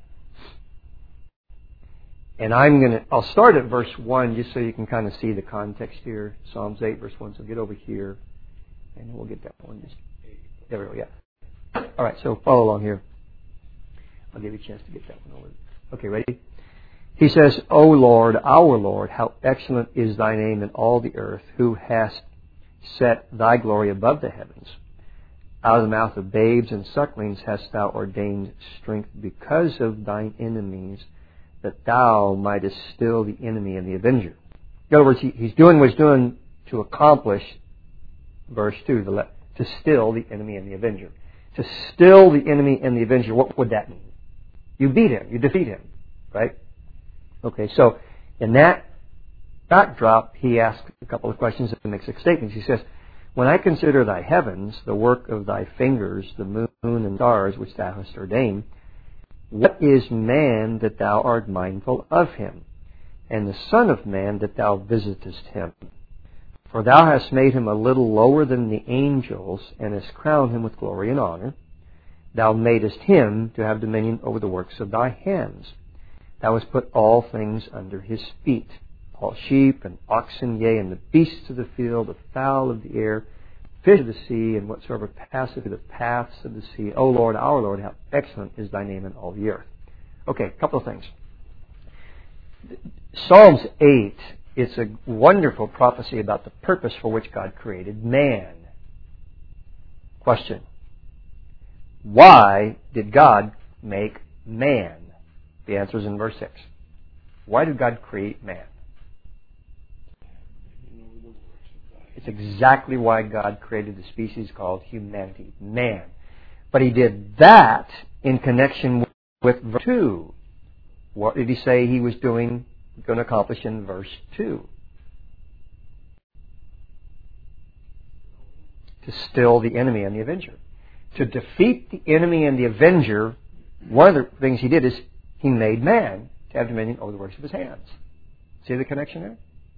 And I'm going to, I'll start at verse one just so you can kind of see the context here. Psalms eight, verse one. So get over here. And we'll get that one. Just, there we go, yeah. All right, so follow along here. I'll give you a chance to get that one over. Okay, ready? He says, O Lord, our Lord, how excellent is Thy name in all the earth, who hast set Thy glory above the heavens. Out of the mouth of babes and sucklings hast Thou ordained strength because of Thine enemies, that Thou mightest still the enemy and the avenger. In other words, he, he's doing what he's doing to accomplish, verse two, the, to still the enemy and the avenger. To still the enemy and the avenger, what would that mean? You beat him, you defeat him, right? Okay, so in that backdrop, he asks a couple of questions and makes six statements. He says, when I consider Thy heavens, the work of Thy fingers, the moon and stars which Thou hast ordained, what is man that Thou art mindful of him, and the Son of Man that Thou visitest him? For Thou hast made him a little lower than the angels, and hast crowned him with glory and honor. Thou madest him to have dominion over the works of Thy hands. Thou hast put all things under his feet, all sheep and oxen, yea, and the beasts of the field, the fowl of the air, fish of the sea, and whatsoever passeth through the paths of the sea. O Lord, our Lord, how excellent is Thy name in all the earth. Okay, a couple of things. Psalms eight, it's a wonderful prophecy about the purpose for which God created man. Question. Why did God make man? The answer is in verse six. Why did God create man? It's exactly why God created the species called humanity, man. But He did that in connection with verse two. What did He say He was doing, going to accomplish in verse two? To still the enemy and the avenger. To defeat the enemy and the avenger, one of the things He did is He made man to have dominion over the works of His hands. See the connection there?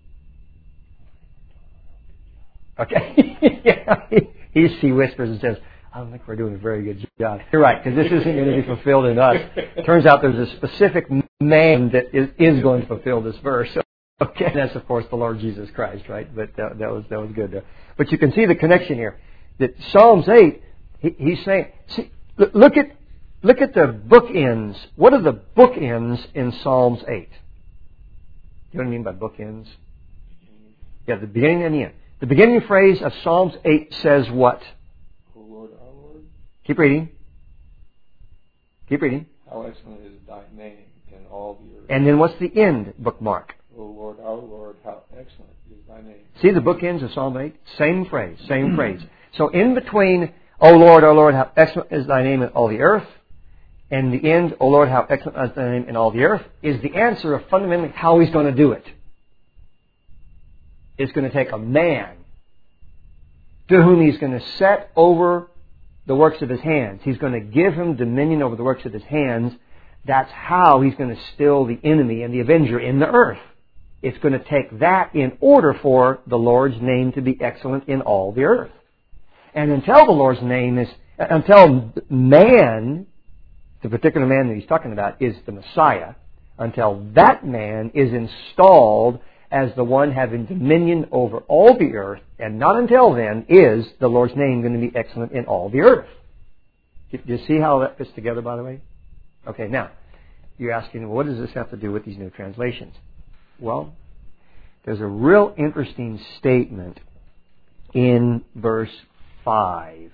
Okay. Yeah. he, he whispers and says, I don't think we're doing a very good job. You're right, because this isn't going to be fulfilled in us. Turns out there's a specific man that is, is going to fulfill this verse. Okay. And that's, of course, the Lord Jesus Christ, right? But that, that was that was good there. But you can see the connection here. that Psalms eight, he, he's saying, see, look at look at the bookends. What are the bookends in Psalms eight? You know what I mean by bookends? Yeah, the beginning and the end. The beginning phrase of Psalms eight says what? O Lord, our Lord. Keep reading. Keep reading. How excellent is thy name in all the earth. And then what's the end bookmark? O Lord, our Lord, how excellent is thy name. See the bookends of Psalm eight? Same phrase, same phrase. So in between, O Lord, our Lord, how excellent is thy name in all the earth, and the end, O Lord, how excellent is thy name in all the earth, is the answer of fundamentally how He's going to do it. It's going to take a man to whom He's going to set over the works of His hands. He's going to give him dominion over the works of His hands. That's how He's going to still the enemy and the avenger in the earth. It's going to take that in order for the Lord's name to be excellent in all the earth. And until the Lord's name is, until man, the particular man that He's talking about is the Messiah, until that man is installed as the one having dominion over all the earth, and not until then is the Lord's name going to be excellent in all the earth. Do you see how that fits together, by the way? Okay, now, you're asking, what does this have to do with these new translations? Well, there's a real interesting statement in verse five.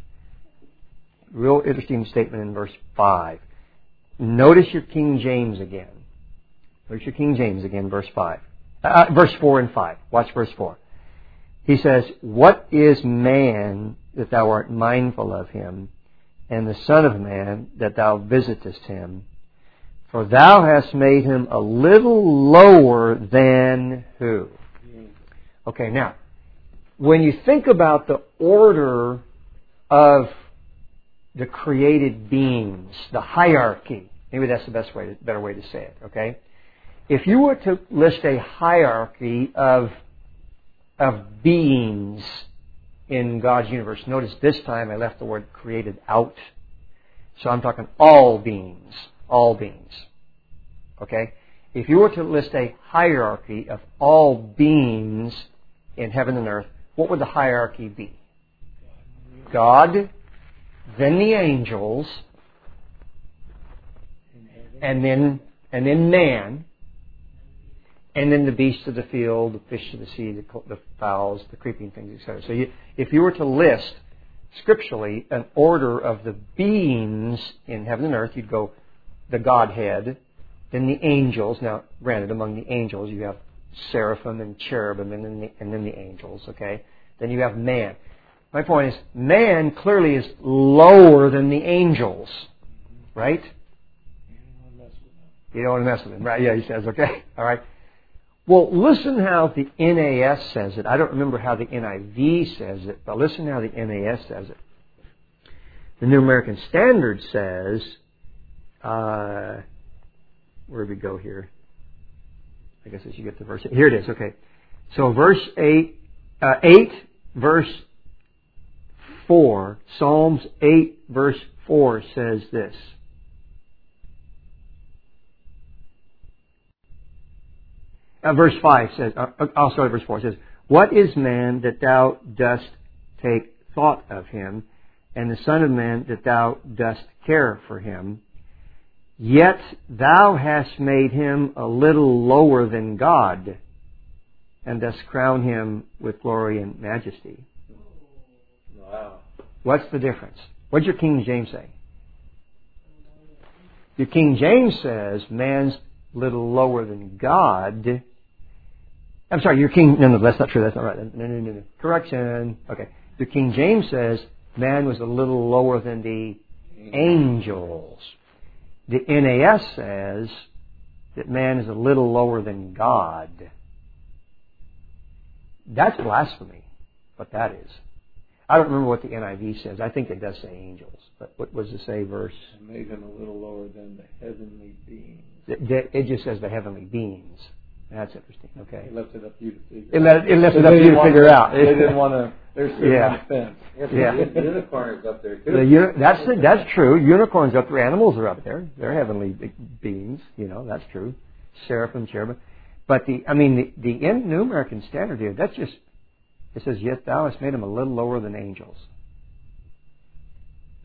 Real interesting statement in verse five. Notice your King James again. Notice your King James again, verse five. Uh, verse four and five. Watch verse four. He says, what is man that thou art mindful of him, and the Son of Man that thou visitest him? For thou hast made him a little lower than who? Okay, now, when you think about the order of the created beings, the hierarchy, maybe that's the best way, to, better way to say it, okay? If you were to list a hierarchy of, of beings in God's universe, notice this time I left the word created out. So I'm talking all beings. All beings. Okay? If you were to list a hierarchy of all beings in heaven and earth, what would the hierarchy be? God, then the angels, and then and then man, and then the beasts of the field, the fish of the sea, the, the fowls, the creeping things, et cetera. So you, if you were to list scripturally an order of the beings in heaven and earth, you'd go the Godhead, then the angels. Now, granted, among the angels you have seraphim and cherubim, and then the, and then the angels. Okay, then you have man. My point is, man clearly is lower than the angels, right? You don't want to mess with him, right? Yeah, he says. Okay, all right. Well, listen how the N A S says it. I don't remember how the N I V says it, but listen how the N A S says it. The New American Standard says, uh, where do we go here? I guess I should get the verse. Here it is. Okay. So verse eight, uh, eight, verse four, Psalms eight, verse four says this. Uh, verse five says, uh, I'll start at verse four. It says, what is man that thou dost take thought of him, and the Son of Man that thou dost care for him? Yet thou hast made him a little lower than God, and dost crown him with glory and majesty. Wow. What's the difference? What'd your King James say? Your King James says man's little lower than God. I'm sorry, your King... No, no, that's not true. That's not right. No, no, no, no. Correction. Okay. Your King James says man was a little lower than the angels. The N A S says that man is a little lower than God. That's blasphemy, what that is. I don't remember what the N I V says. I think it does say angels. But what was it say, verse? And made him a little lower than the heavenly beings. It, it just says the heavenly beings. That's interesting. Okay. It left it up to you to figure it let, it left so it up to you to figure to, out. They didn't want to... They're sitting Yeah. on the fence. Yeah. The unicorn is up there too. The uni- that's that's true. Unicorns up there. Animals are up there. They're heavenly be- beings. You know, that's true. Seraphim, cherubim. But the, I mean, the, the New American Standard here, that's just, it says, yet thou hast made him a little lower than angels.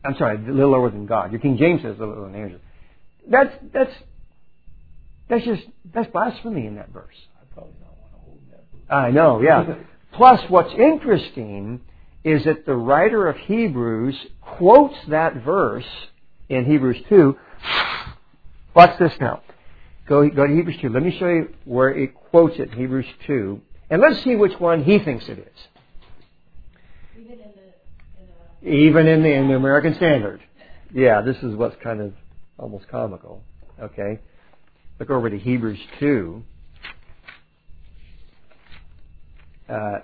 I'm sorry, a little lower than God. Your King James says a little lower than angels. That's that's that's just that's blasphemy in that verse. I probably don't want to hold that book. I know, yeah. Plus, what's interesting is that the writer of Hebrews quotes that verse in Hebrews two. Watch this now. Go go to Hebrews two. Let me show you where it quotes it in Hebrews two, and let's see which one he thinks it is. Even in the, in the Even in the, in the American Standard. Yeah, this is what's kind of almost comical. Okay. Look over to Hebrews two. Uh,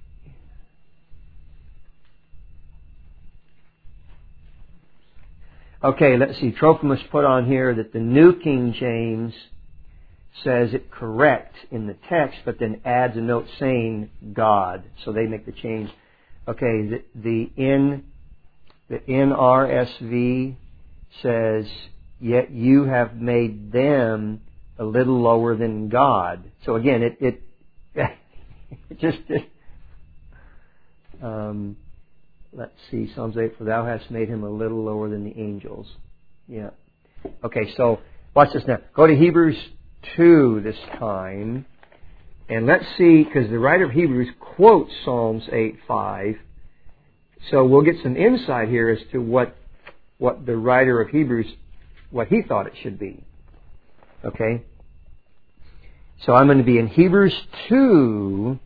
okay, let's see. Trophimus put on here that the New King James says it correct in the text, but then adds a note saying God. So they make the change. Okay, the, the N the N R S V says, yet you have made them a little lower than God. So again, it it, it just it, um, let's see, Psalms eight, for thou hast made him a little lower than the angels. Yeah. Okay, so watch this now. Go to Hebrews two this time, and let's see, because the writer of Hebrews quotes Psalms eight five, so we'll get some insight here as to what what the writer of Hebrews, what he thought it should be. Okay? So I'm going to be in Hebrews two.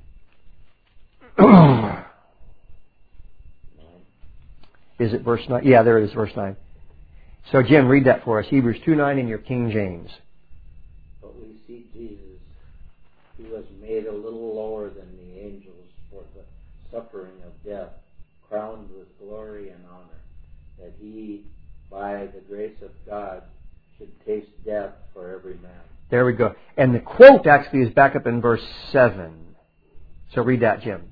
Is it verse nine? Yeah, there it is, verse nine. So Jim, read that for us. Hebrews two nine in your King James. But we see Jesus, who was made a little lower than the angels for the suffering of death, crowned with glory and honor, that he, by the grace of God, should taste death for every man. There we go. And the quote actually is back up in verse seven. So read that, Jim.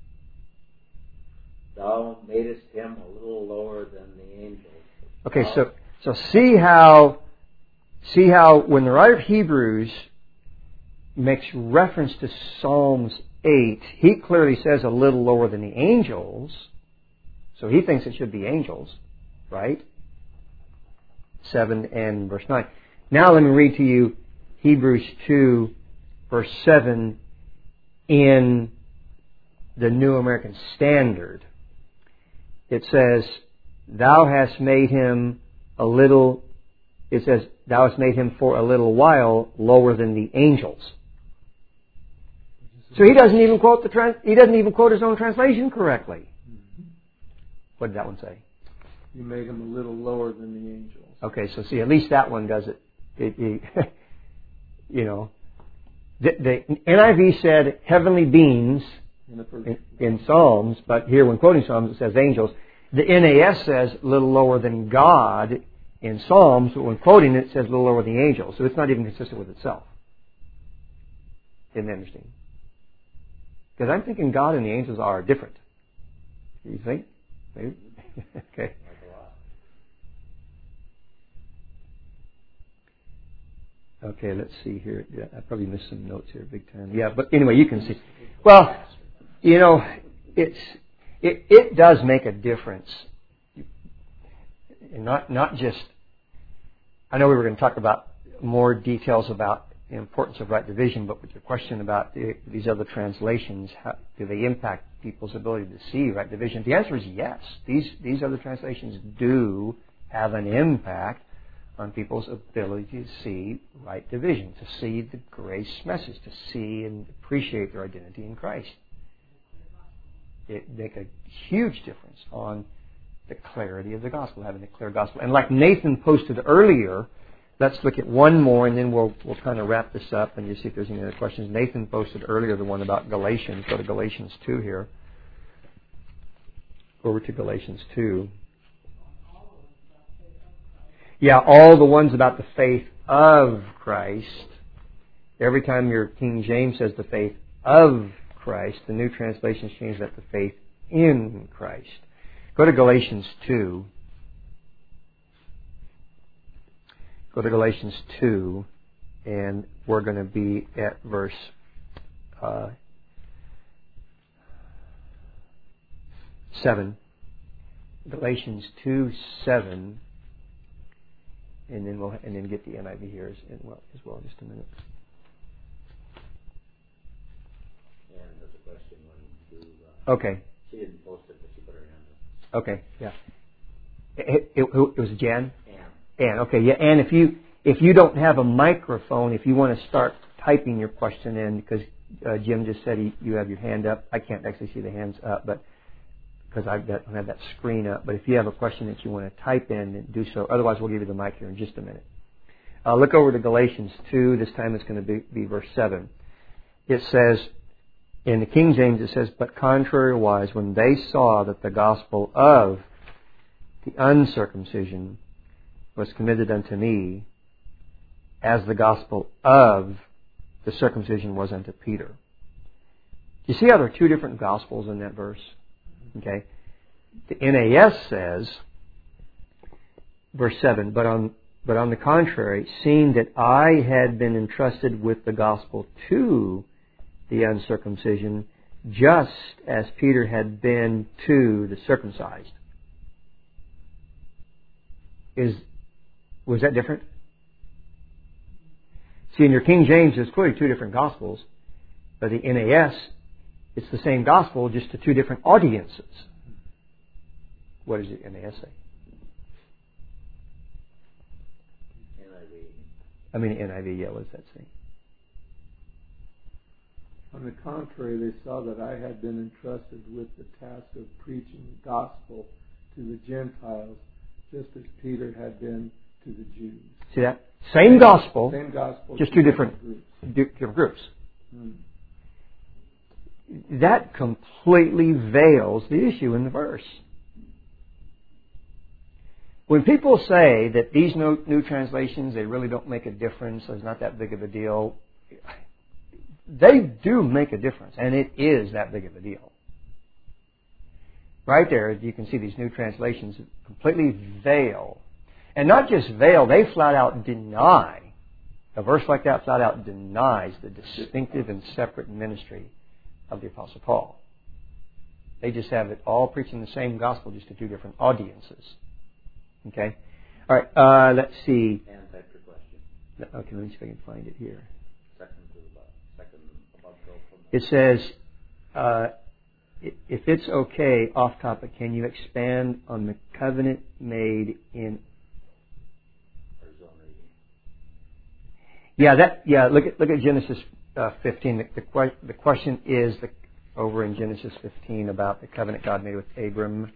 Thou madest him a little lower than the angels. Okay, so so see how see how when the writer of Hebrews makes reference to Psalms eight, he clearly says a little lower than the angels. So he thinks it should be angels, right? seven and verse nine. Now let me read to you Hebrews two, verse seven in the New American Standard. It says, thou hast made him a little, it says, thou hast made him for a little while lower than the angels. So he doesn't even quote the trans, he doesn't even quote his own translation correctly. What did that one say? You made him a little lower than the angels. Okay, so see, at least that one does it. it, it you know, the, the N I V said heavenly beings in, the first, in, in Psalms, but here when quoting Psalms it says angels. The N A S says a little lower than God in Psalms, but when quoting it, it says a little lower than the angels. So it's not even consistent with itself. Isn't that interesting? Because I'm thinking God and the angels are different. You think? Maybe? Okay. Okay, let's see here. Yeah, I probably missed some notes here big time. Yeah, but anyway, you can see. Well, you know, it's it, it does make a difference. Not not just, I know we were going to talk about more details about the importance of right division, but with your question about the, these other translations, how, do they impact people's ability to see right division? The answer is yes. These these other translations do have an impact on people's ability to see right division, to see the grace message, to see and appreciate their identity in Christ. It makes a huge difference on the clarity of the gospel, having a clear gospel. And like Nathan posted earlier, let's look at one more and then we'll we'll kind of wrap this up and just see if there's any other questions. Nathan posted earlier the one about Galatians. Go to Galatians two here. Over to Galatians two. Yeah, all the ones about the faith of Christ. Every time your King James says the faith of Christ, the New Translations change that to faith in Christ. Go to Galatians two. Go to Galatians two, and we're going to be at verse uh, seven. Galatians two seven, and then we'll and then get the N I V here as well. As well, just a minute. Yeah, there's a question when you. Uh, okay. She didn't post it, but she put her hand up. Okay. Yeah. It, it, it was Jan. Ann. Ann. Okay. Yeah. Ann, if you if you don't have a microphone, if you want to start typing your question in, because uh, Jim just said he, you have your hand up. I can't actually see the hands up, but because I don't have that screen up. But if you have a question that you want to type in, then do so. Otherwise, we'll give you the mic here in just a minute. Uh, look over to Galatians two. This time it's going to be, be verse seven. It says, in the King James, it says, "But contrariwise, when they saw that the gospel of the uncircumcision was committed unto me, as the gospel of the circumcision was unto Peter." You see how there are two different gospels in that verse? Okay. The N A S says, verse seven, but on but on the contrary, seeing that I had been entrusted with the gospel to the uncircumcision, just as Peter had been to the circumcised. Is was that different? See, in your King James, there's clearly two different gospels, but the N A S, it's the same gospel, just to two different audiences. What does the N A S say? N I V. I mean, N I V, yeah, what does that say? On the contrary, they saw that I had been entrusted with the task of preaching the gospel to the Gentiles, just as Peter had been to the Jews. See that? Same gospel, Same gospel, just two different groups. different groups. Hmm. That completely veils the issue in the verse. When people say that these new, new translations, they really don't make a difference, it's not that big of a deal, they do make a difference, and it is that big of a deal. Right there, you can see these new translations completely veil. And not just veil, they flat out deny. A verse like that flat out denies the distinctive and separate ministry of the Apostle Paul. They just have it all preaching the same gospel, just to two different audiences. Okay? All right, uh, let's see. And type your question. Okay, let me see if I can find it here. Second to above. Second above go from It says, uh, if it's okay, off topic, can you expand on the covenant made in... Yeah, that. Yeah, look at look at Genesis uh, fifteen. The, the, que- the question is the, over in Genesis fifteen about the covenant God made with Abram.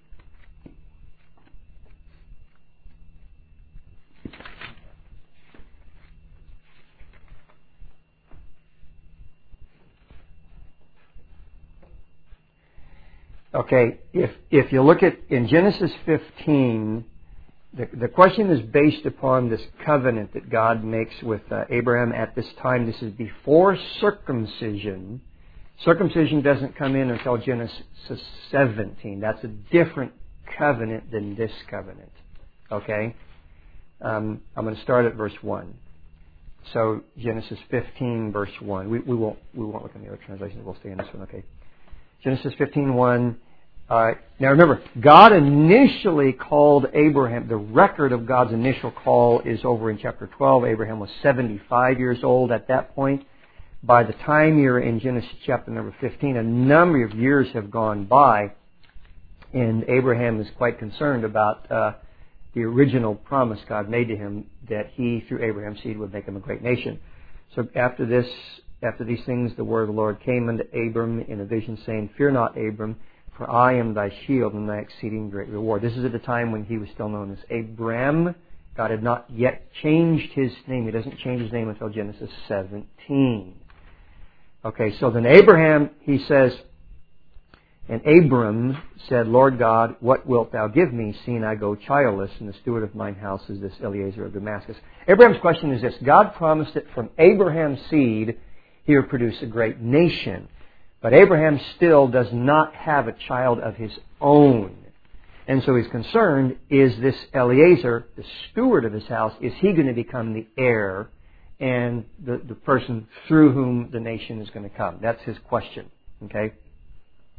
Okay, if if you look at in Genesis fifteen. The, the question is based upon this covenant that God makes with uh, Abraham at this time. This is before circumcision. Circumcision doesn't come in until Genesis seventeen. That's a different covenant than this covenant. Okay? Um, I'm going to start at verse one. So Genesis fifteen, verse one. We, we won't we won't look in the other translations. We'll stay in this one. Okay. Genesis fifteen, one. Uh, now remember, God initially called Abraham. The record of God's initial call is over in chapter twelve. Abraham was seventy-five years old at that point. By the time you're in Genesis chapter number fifteen, a number of years have gone by, and Abraham is quite concerned about uh, the original promise God made to him that he, through Abraham's seed, would make him a great nation. So after this, after these things, the word of the Lord came unto Abram in a vision, saying, "Fear not, Abram, for I am thy shield and thy exceeding great reward." This is at the time when he was still known as Abram. God had not yet changed his name. He doesn't change his name until Genesis seventeen. Okay, so then Abraham, he says, and Abram said, "Lord God, what wilt thou give me, seeing I go childless, and the steward of mine house is this Eliezer of Damascus?" Abraham's question is this: God promised that from Abraham's seed he would produce a great nation. But Abraham still does not have a child of his own. And so he's concerned, is this Eliezer, the steward of his house, is he going to become the heir and the, the person through whom the nation is going to come? That's his question. Okay?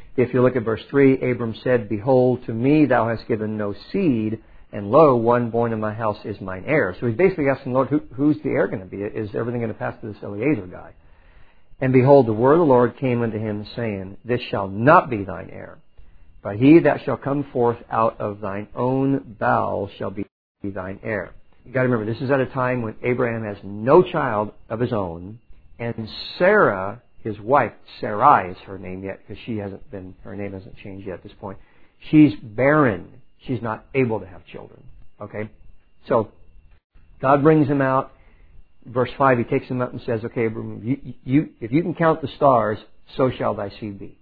If you look at verse three, Abram said, Behold, to me thou hast given no seed, and lo, one born in my house is mine heir. So he's basically asking the Lord, Who, who's the heir going to be? Is everything going to pass to this Eliezer guy? And behold, the word of the Lord came unto him, saying, This shall not be thine heir, but he that shall come forth out of thine own bowels shall be thine heir. You've got to remember, this is at a time when Abraham has no child of his own, and Sarah, his wife, Sarai is her name yet, because she hasn't been, her name hasn't changed yet at this point. She's barren. She's not able to have children. Okay? So, God brings him out. Verse five, he takes him up and says, Okay, Abraham, you, you, if you can count the stars, so shall thy seed be.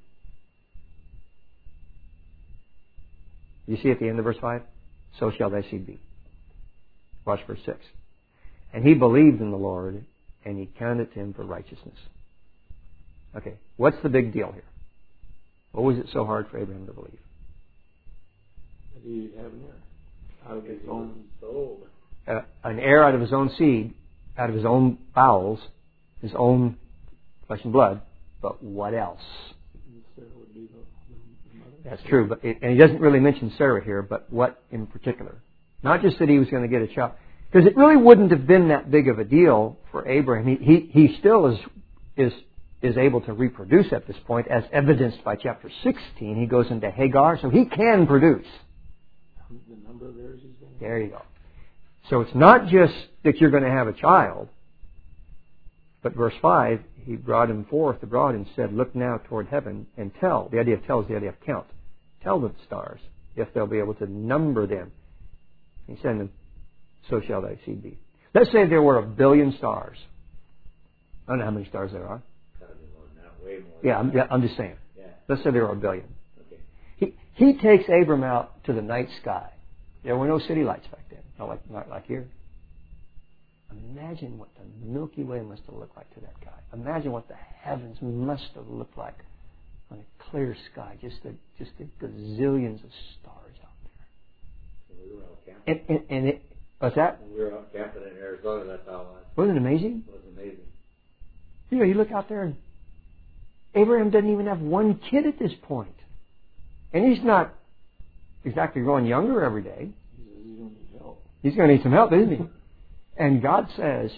You see at the end of verse five? So shall thy seed be. Watch verse six. And he believed in the Lord, and he counted to him for righteousness. Okay, what's the big deal here? What was it so hard for Abraham to believe? That he have an heir out of his own soul. Uh, an heir out of his own seed, out of his own bowels, his own flesh and blood. But what else? Sarah would be the, the mother. That's true, but it, and he doesn't really mention Sarah here. But what in particular? Not just that he was going to get a child, because it really wouldn't have been that big of a deal for Abraham. He he, he still is is is able to reproduce at this point, as evidenced by chapter sixteen. He goes into Hagar, so he can produce. The number of heirs he's going to have. There you go. So it's not just that you're going to have a child, but verse five, he brought him forth abroad and said, Look now toward heaven and tell. The idea of tell is the idea of count. Tell the stars, if they'll be able to number them. He said, them, So shall thy seed be. Let's say there were a billion stars. I don't know how many stars there are. Way more yeah, I'm, yeah, I'm just saying. Yeah. Let's say there were a billion. Okay. He he takes Abram out to the night sky. There were no city lights back then, not like not like here. Imagine what the Milky Way must have looked like to that guy. Imagine what the heavens must have looked like on a clear sky. Just the just the gazillions of stars out there. So we were out camping. And, and, and it, what's that? When we were out camping in Arizona, that's how it was. Wasn't it amazing? It was amazing. You know, you look out there and Abraham doesn't even have one kid at this point. And he's not exactly growing younger every day. He's going to need help. He's going to need some help, isn't he? And God says,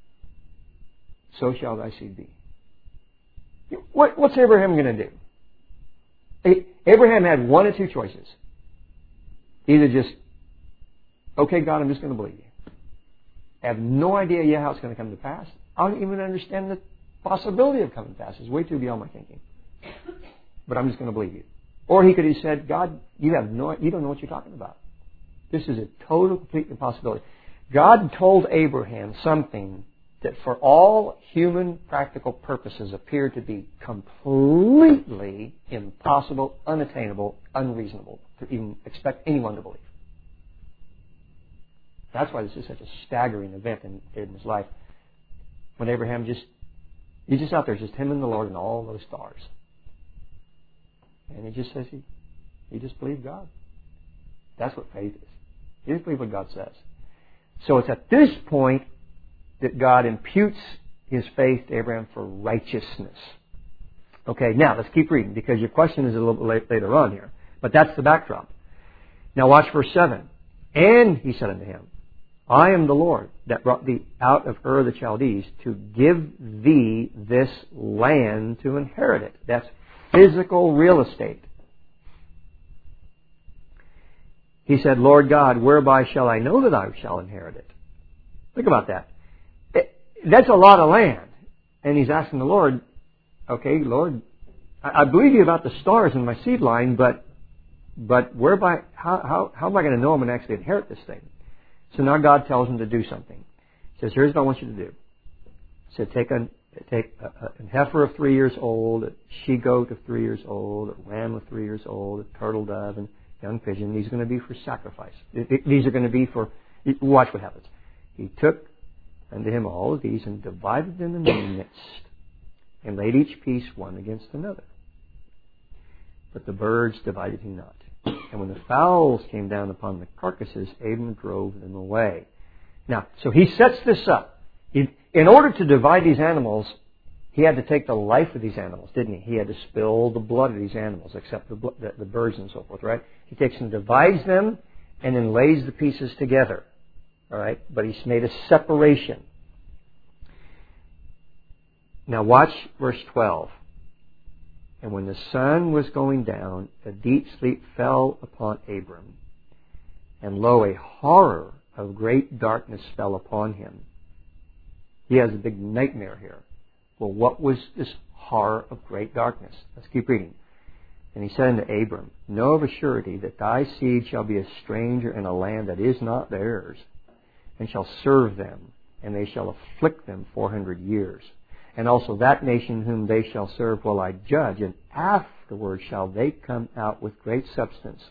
So shall thy seed be. What, what's Abraham going to do? Abraham had one or two choices. Either just, okay, God, I'm just going to believe you. I have no idea yet how it's going to come to pass. I don't even understand the possibility of coming to pass. It's way too beyond my thinking. But I'm just going to believe you. Or he could have said, God, you have no, you don't know what you're talking about. This is a total, complete impossibility. God told Abraham something that for all human practical purposes appeared to be completely impossible, unattainable, unreasonable to even expect anyone to believe. That's why this is such a staggering event in Abram's life. When Abraham just, he's just out there, just him and the Lord and all those stars. And he just says he, he just believed God. That's what faith is. You just believe what God says. So it's at this point that God imputes his faith to Abraham for righteousness. Okay, now let's keep reading because your question is a little bit later on here. But that's the backdrop. Now watch verse seven. And he said unto him, I am the Lord that brought thee out of Ur of the Chaldees to give thee this land to inherit it. That's physical real estate. He said, Lord God, whereby shall I know that I shall inherit it? Think about that. It, that's a lot of land. And he's asking the Lord, okay, Lord, I, I believe you about the stars in my seed line, but but whereby, how, how, how am I going to know I'm going to actually inherit this thing? So now God tells him to do something. He says, here's what I want you to do. He said, take a, take a, a heifer of three years old, a she-goat of three years old, a ram of three years old, a turtle dove, and young pigeon. These are going to be for sacrifice. These are going to be for, watch what happens. He took unto him all of these and divided them in the midst, and laid each piece one against another. But the birds divided he not. And when the fowls came down upon the carcasses, Abram drove them away. Now, so he sets this up. He, in order to divide these animals, He had to take the life of these animals, didn't he? He had to spill the blood of these animals, except the, the, the birds and so forth, right? He takes and divides them and then lays the pieces together, all right? But he's made a separation. Now watch verse twelve. And when the sun was going down, a deep sleep fell upon Abram. And lo, a horror of great darkness fell upon him. He has a big nightmare here. Well, what was this horror of great darkness? Let's keep reading. And he said unto Abram, Know of a surety that thy seed shall be a stranger in a land that is not theirs, and shall serve them, and they shall afflict them four hundred years. And also that nation whom they shall serve will I judge, and afterward shall they come out with great substance.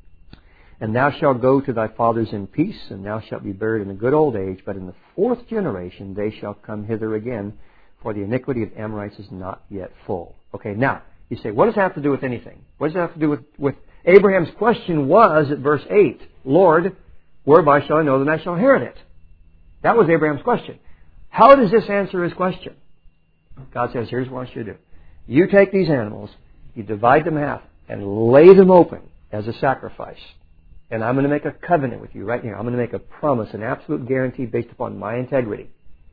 And thou shalt go to thy fathers in peace, and thou shalt be buried in a good old age. But in the fourth generation they shall come hither again, for the iniquity of Amorites is not yet full. Okay, now, you say, what does that have to do with anything? What does that have to do with, with Abraham's question was at verse eight, Lord, whereby shall I know that I shall inherit it? That was Abraham's question. How does this answer his question? God says, here's what I want you to do. You take these animals, you divide them in half, and lay them open as a sacrifice. And I'm going to make a covenant with you right here. I'm going to make a promise, an absolute guarantee based upon my integrity.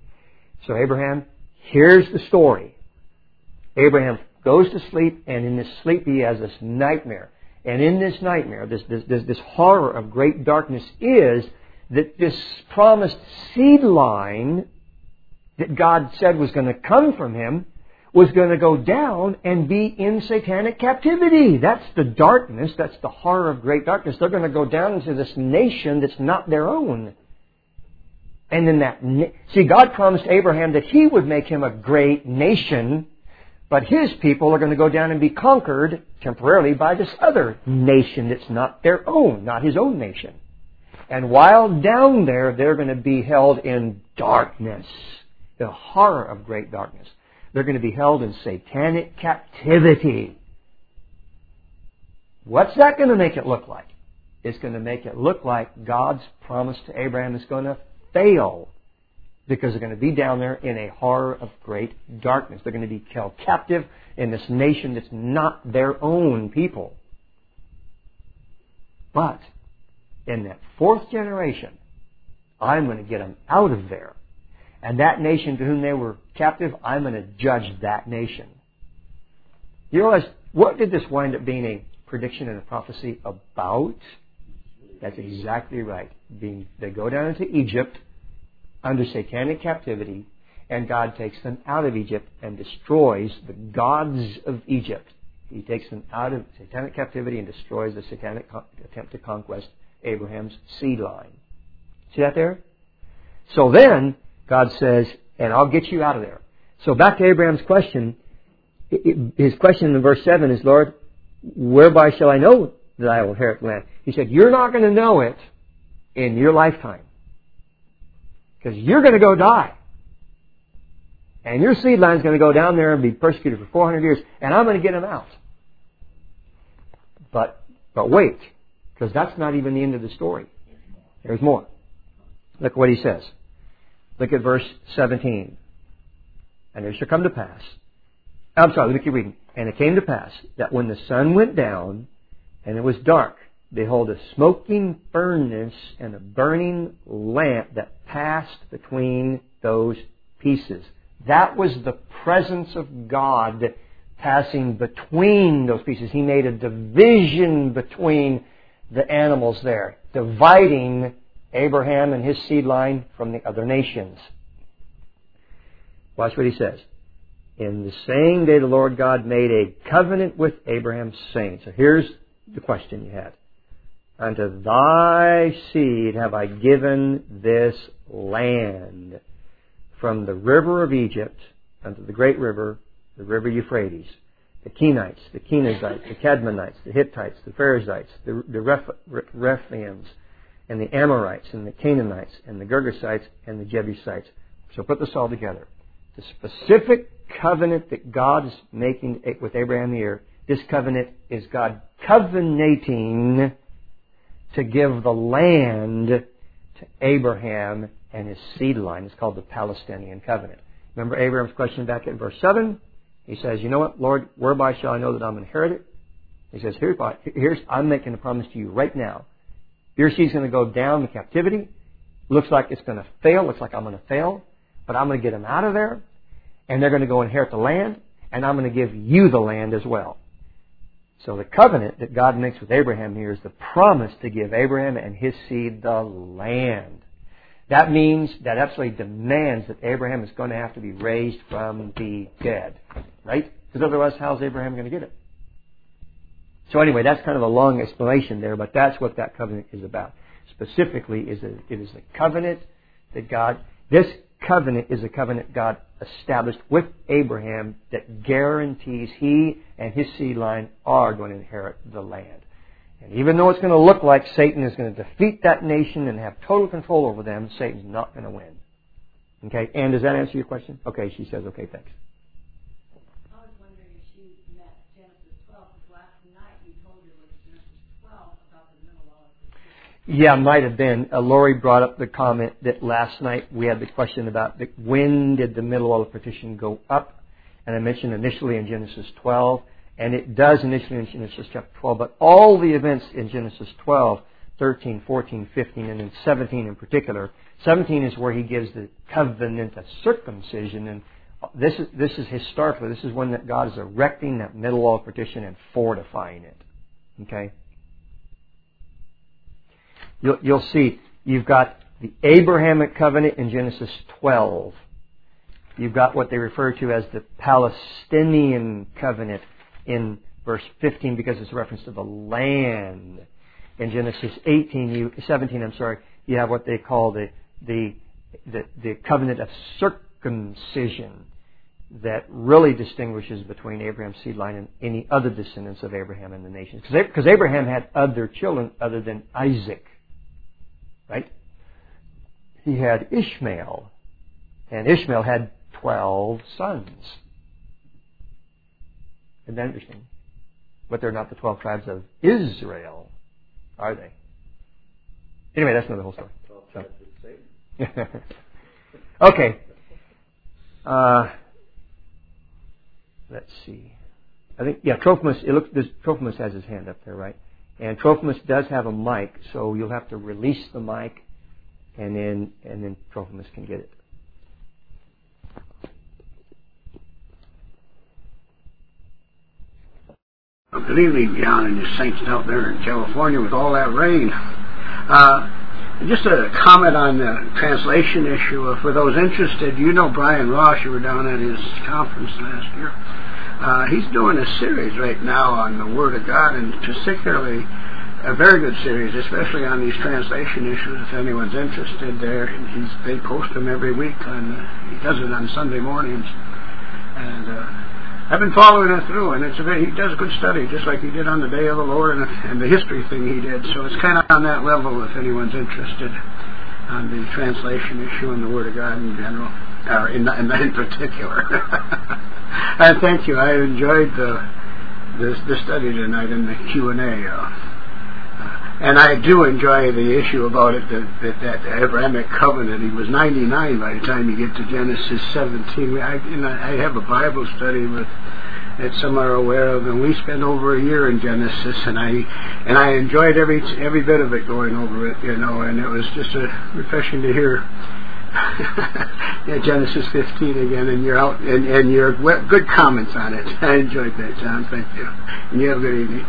So Abraham, here's the story. Abraham goes to sleep, and in this sleep he has this nightmare. And in this nightmare, this, this, this, this horror of great darkness is that this promised seed line that God said was going to come from him was going to go down and be in satanic captivity. That's the darkness. That's the horror of great darkness. They're going to go down into this nation that's not their own. And then that, see, God promised Abraham that he would make him a great nation, but his people are going to go down and be conquered temporarily by this other nation that's not their own, not his own nation. And while down there, they're going to be held in darkness, the horror of great darkness. They're going to be held in satanic captivity. What's that going to make it look like? It's going to make it look like God's promise to Abraham is going to fail, because they're going to be down there in a horror of great darkness. They're going to be held captive in this nation that's not their own people. But in that fourth generation, I'm going to get them out of there. And that nation to whom they were captive, I'm going to judge that nation. You realize, what did this wind up being a prediction and a prophecy about? That's exactly right. Being, they go down into Egypt under satanic captivity, and God takes them out of Egypt and destroys the gods of Egypt. He takes them out of satanic captivity and destroys the satanic attempt to conquest Abraham's seed line. See that there? So then, God says, and I'll get you out of there. So back to Abraham's question. His question in verse seven is, Lord, whereby shall I know that I will inherit the land? He said, you're not going to know it in your lifetime, because you're going to go die. And your seed line is going to go down there and be persecuted for four hundred years, and I'm going to get them out. But, but wait, because that's not even the end of the story. There's more. Look what he says. Look at verse seventeen. And it shall come to pass. I'm sorry, let me keep reading. And it came to pass that when the sun went down and it was dark, behold, a smoking furnace and a burning lamp that passed between those pieces. That was the presence of God passing between those pieces. He made a division between the animals there, dividing Abraham and his seed line from the other nations. Watch what he says. In the same day the Lord God made a covenant with Abraham, saying. So here's the question you had. Unto thy seed have I given this land, from the river of Egypt unto the great river, the river Euphrates, the Kenites, the Kenizzites, the Cadmonites, the Hittites, the Perizzites, the, the Reph- Rephaims, and the Amorites, and the Canaanites, and the Girgasites, and the Jebusites. So put this all together. The specific covenant that God is making with Abraham here, this covenant is God covenanting to give the land to Abraham and his seed line. It's called the Palestinian covenant. Remember Abraham's question back in verse seven? He says, you know what, Lord, whereby shall I know that I'm going to inherit it? He says, here's, here's I'm making a promise to you right now. Your seed's going to go down to captivity. Looks like it's going to fail. Looks like I'm going to fail. But I'm going to get them out of there. And they're going to go inherit the land. And I'm going to give you the land as well. So the covenant that God makes with Abraham here is the promise to give Abraham and his seed the land. That means, that absolutely demands that Abraham is going to have to be raised from the dead. Right? Because otherwise, how's Abraham going to get it? So anyway, that's kind of a long explanation there, but that's what that covenant is about. Specifically, is that it is the covenant that God, this covenant is a covenant God established with Abraham that guarantees he and his seed line are going to inherit the land. And even though it's going to look like Satan is going to defeat that nation and have total control over them, Satan's not going to win. Okay, and does that answer your question? Okay, she says, okay, thanks. I was wondering if she met Genesis twelve, because last night you told her with Genesis twelve about the middle law of petition. Yeah, might have been. Uh, Lori brought up the comment that last night we had the question about the, when did the middle law of petition go up? And I mentioned initially in Genesis twelve. And it does initially in Genesis chapter twelve, but all the events in Genesis twelve, thirteen, fourteen, fifteen, and then seventeen in particular. seventeen is where he gives the covenant of circumcision, and this is this is historically, this is when that God is erecting that middle wall of partition and fortifying it. Okay? You'll, you'll see, you've got the Abrahamic covenant in Genesis twelve. You've got what they refer to as the Palestinian covenant in verse fifteen, because it's a reference to the land. In Genesis eighteen, you, seventeen, I'm sorry, you have what they call the the the, the covenant of circumcision that really distinguishes between Abraham's seed line and any other descendants of Abraham in the nations. Because Abraham had other children other than Isaac, right? He had Ishmael, and Ishmael had twelve sons. Isn't that interesting? But they're not the twelve tribes of Israel, are they? Anyway, that's another whole story. So. Okay. Uh, let's see. I think, yeah, Trophimus, it looks, this, Trophimus has his hand up there, right? And Trophimus does have a mic, so you'll have to release the mic, and then, and then Trophimus can get it. Good evening, John and your saints out there in California with all that rain. Uh, just a comment on the translation issue. For those interested, you know Brian Ross, you were down at his conference last year. Uh, he's doing a series right now on the Word of God, and particularly a very good series, especially on these translation issues. If anyone's interested there, he's, they post them every week. On, uh, he does it on Sunday mornings. And uh, I've been following it through, and it's a very, he does a good study, just like he did on the Day of the Lord and, and the history thing he did. So it's kind of on that level if anyone's interested on the translation issue and the Word of God in general, or in, in, in particular. And thank you. I enjoyed the the, the study tonight in the Q and A. Uh, And I do enjoy the issue about it, that, that, that Abrahamic covenant. He was ninety-nine by the time you get to Genesis seventeen. I, you know, I have a Bible study with, that some are aware of, and we spent over a year in Genesis, and I and I enjoyed every every bit of it going over it, you know, and it was just a refreshing to hear yeah, Genesis fifteen again, and your out and, and your good comments on it. I enjoyed that, John. Thank you, and you have a good evening.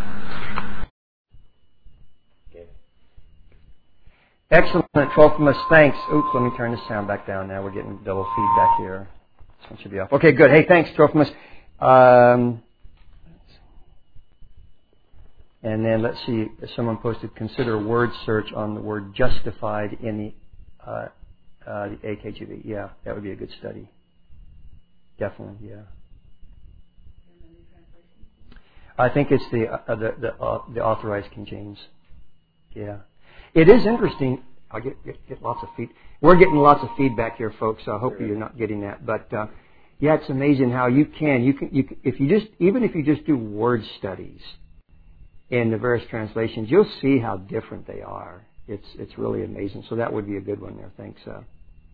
Excellent, Trophimus. Thanks. Oops, let me turn this sound back down now. We're getting double feedback here. This one should be off. Okay, good. Hey, thanks, Trophimus. Um, and then let's see. Someone posted, consider word search on the word justified in the, uh, uh, the A K G V. Yeah, that would be a good study. Definitely, yeah. I think it's the uh, the the, uh, the Authorized King James. Yeah. It is interesting. I get, get get lots of feed. We're getting lots of feedback here, folks. So I hope you're not getting that. But uh, yeah, it's amazing how you can you can you can, if you just even if you just do word studies in the various translations, you'll see how different they are. It's it's really amazing. So that would be a good one there. Thanks, uh,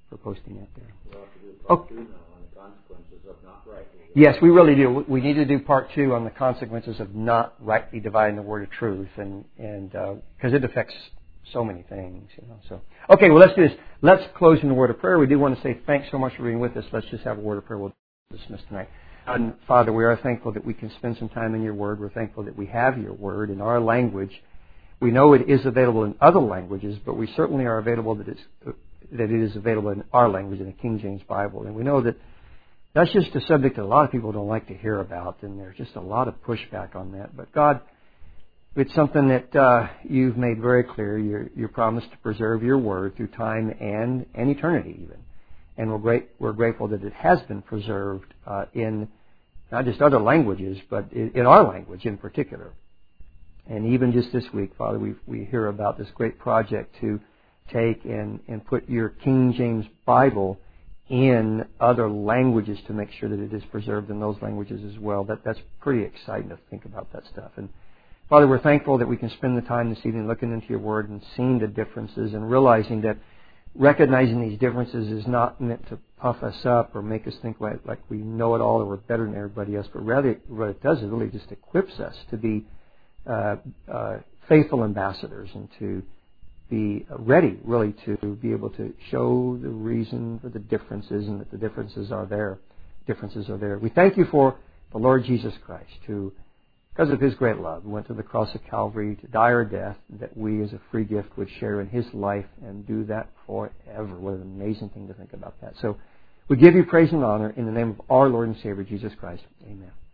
for posting that there. We'll have to do part Oh. two now on the consequences of not rightly. Yes, we really do. We need to do part two on the consequences of not rightly dividing the word of truth, and and because uh, it affects so many things, you know. So, okay, well, let's do this. Let's close in the word of prayer. We do want to say thanks so much for being with us. Let's just have a word of prayer. We'll dismiss tonight. And Father, we are thankful that we can spend some time in your word. We're thankful that we have your word in our language. We know it is available in other languages, but we certainly are available that it's that it is available in our language, in the King James Bible. And we know that that's just a subject that a lot of people don't like to hear about, and there's just a lot of pushback on that. But God, it's something that uh, you've made very clear. Your, your promise to preserve your word through time and, and eternity even. And we're, great, we're grateful that it has been preserved uh, in not just other languages, but in, in our language in particular. And even just this week, Father, we we hear about this great project to take and, and put your King James Bible in other languages to make sure that it is preserved in those languages as well. That That's pretty exciting to think about that stuff. And Father, we're thankful that we can spend the time this evening looking into your word and seeing the differences and realizing that recognizing these differences is not meant to puff us up or make us think like, like we know it all or we're better than everybody else, but rather what it does is really just equips us to be uh, uh, faithful ambassadors and to be ready, really, to be able to show the reason for the differences and that the differences are there. Differences are there. We thank you for the Lord Jesus Christ, who, because of His great love, went to the cross of Calvary to die our death, that we as a free gift would share in His life and do that forever. What an amazing thing to think about that. So we give you praise and honor in the name of our Lord and Savior, Jesus Christ. Amen.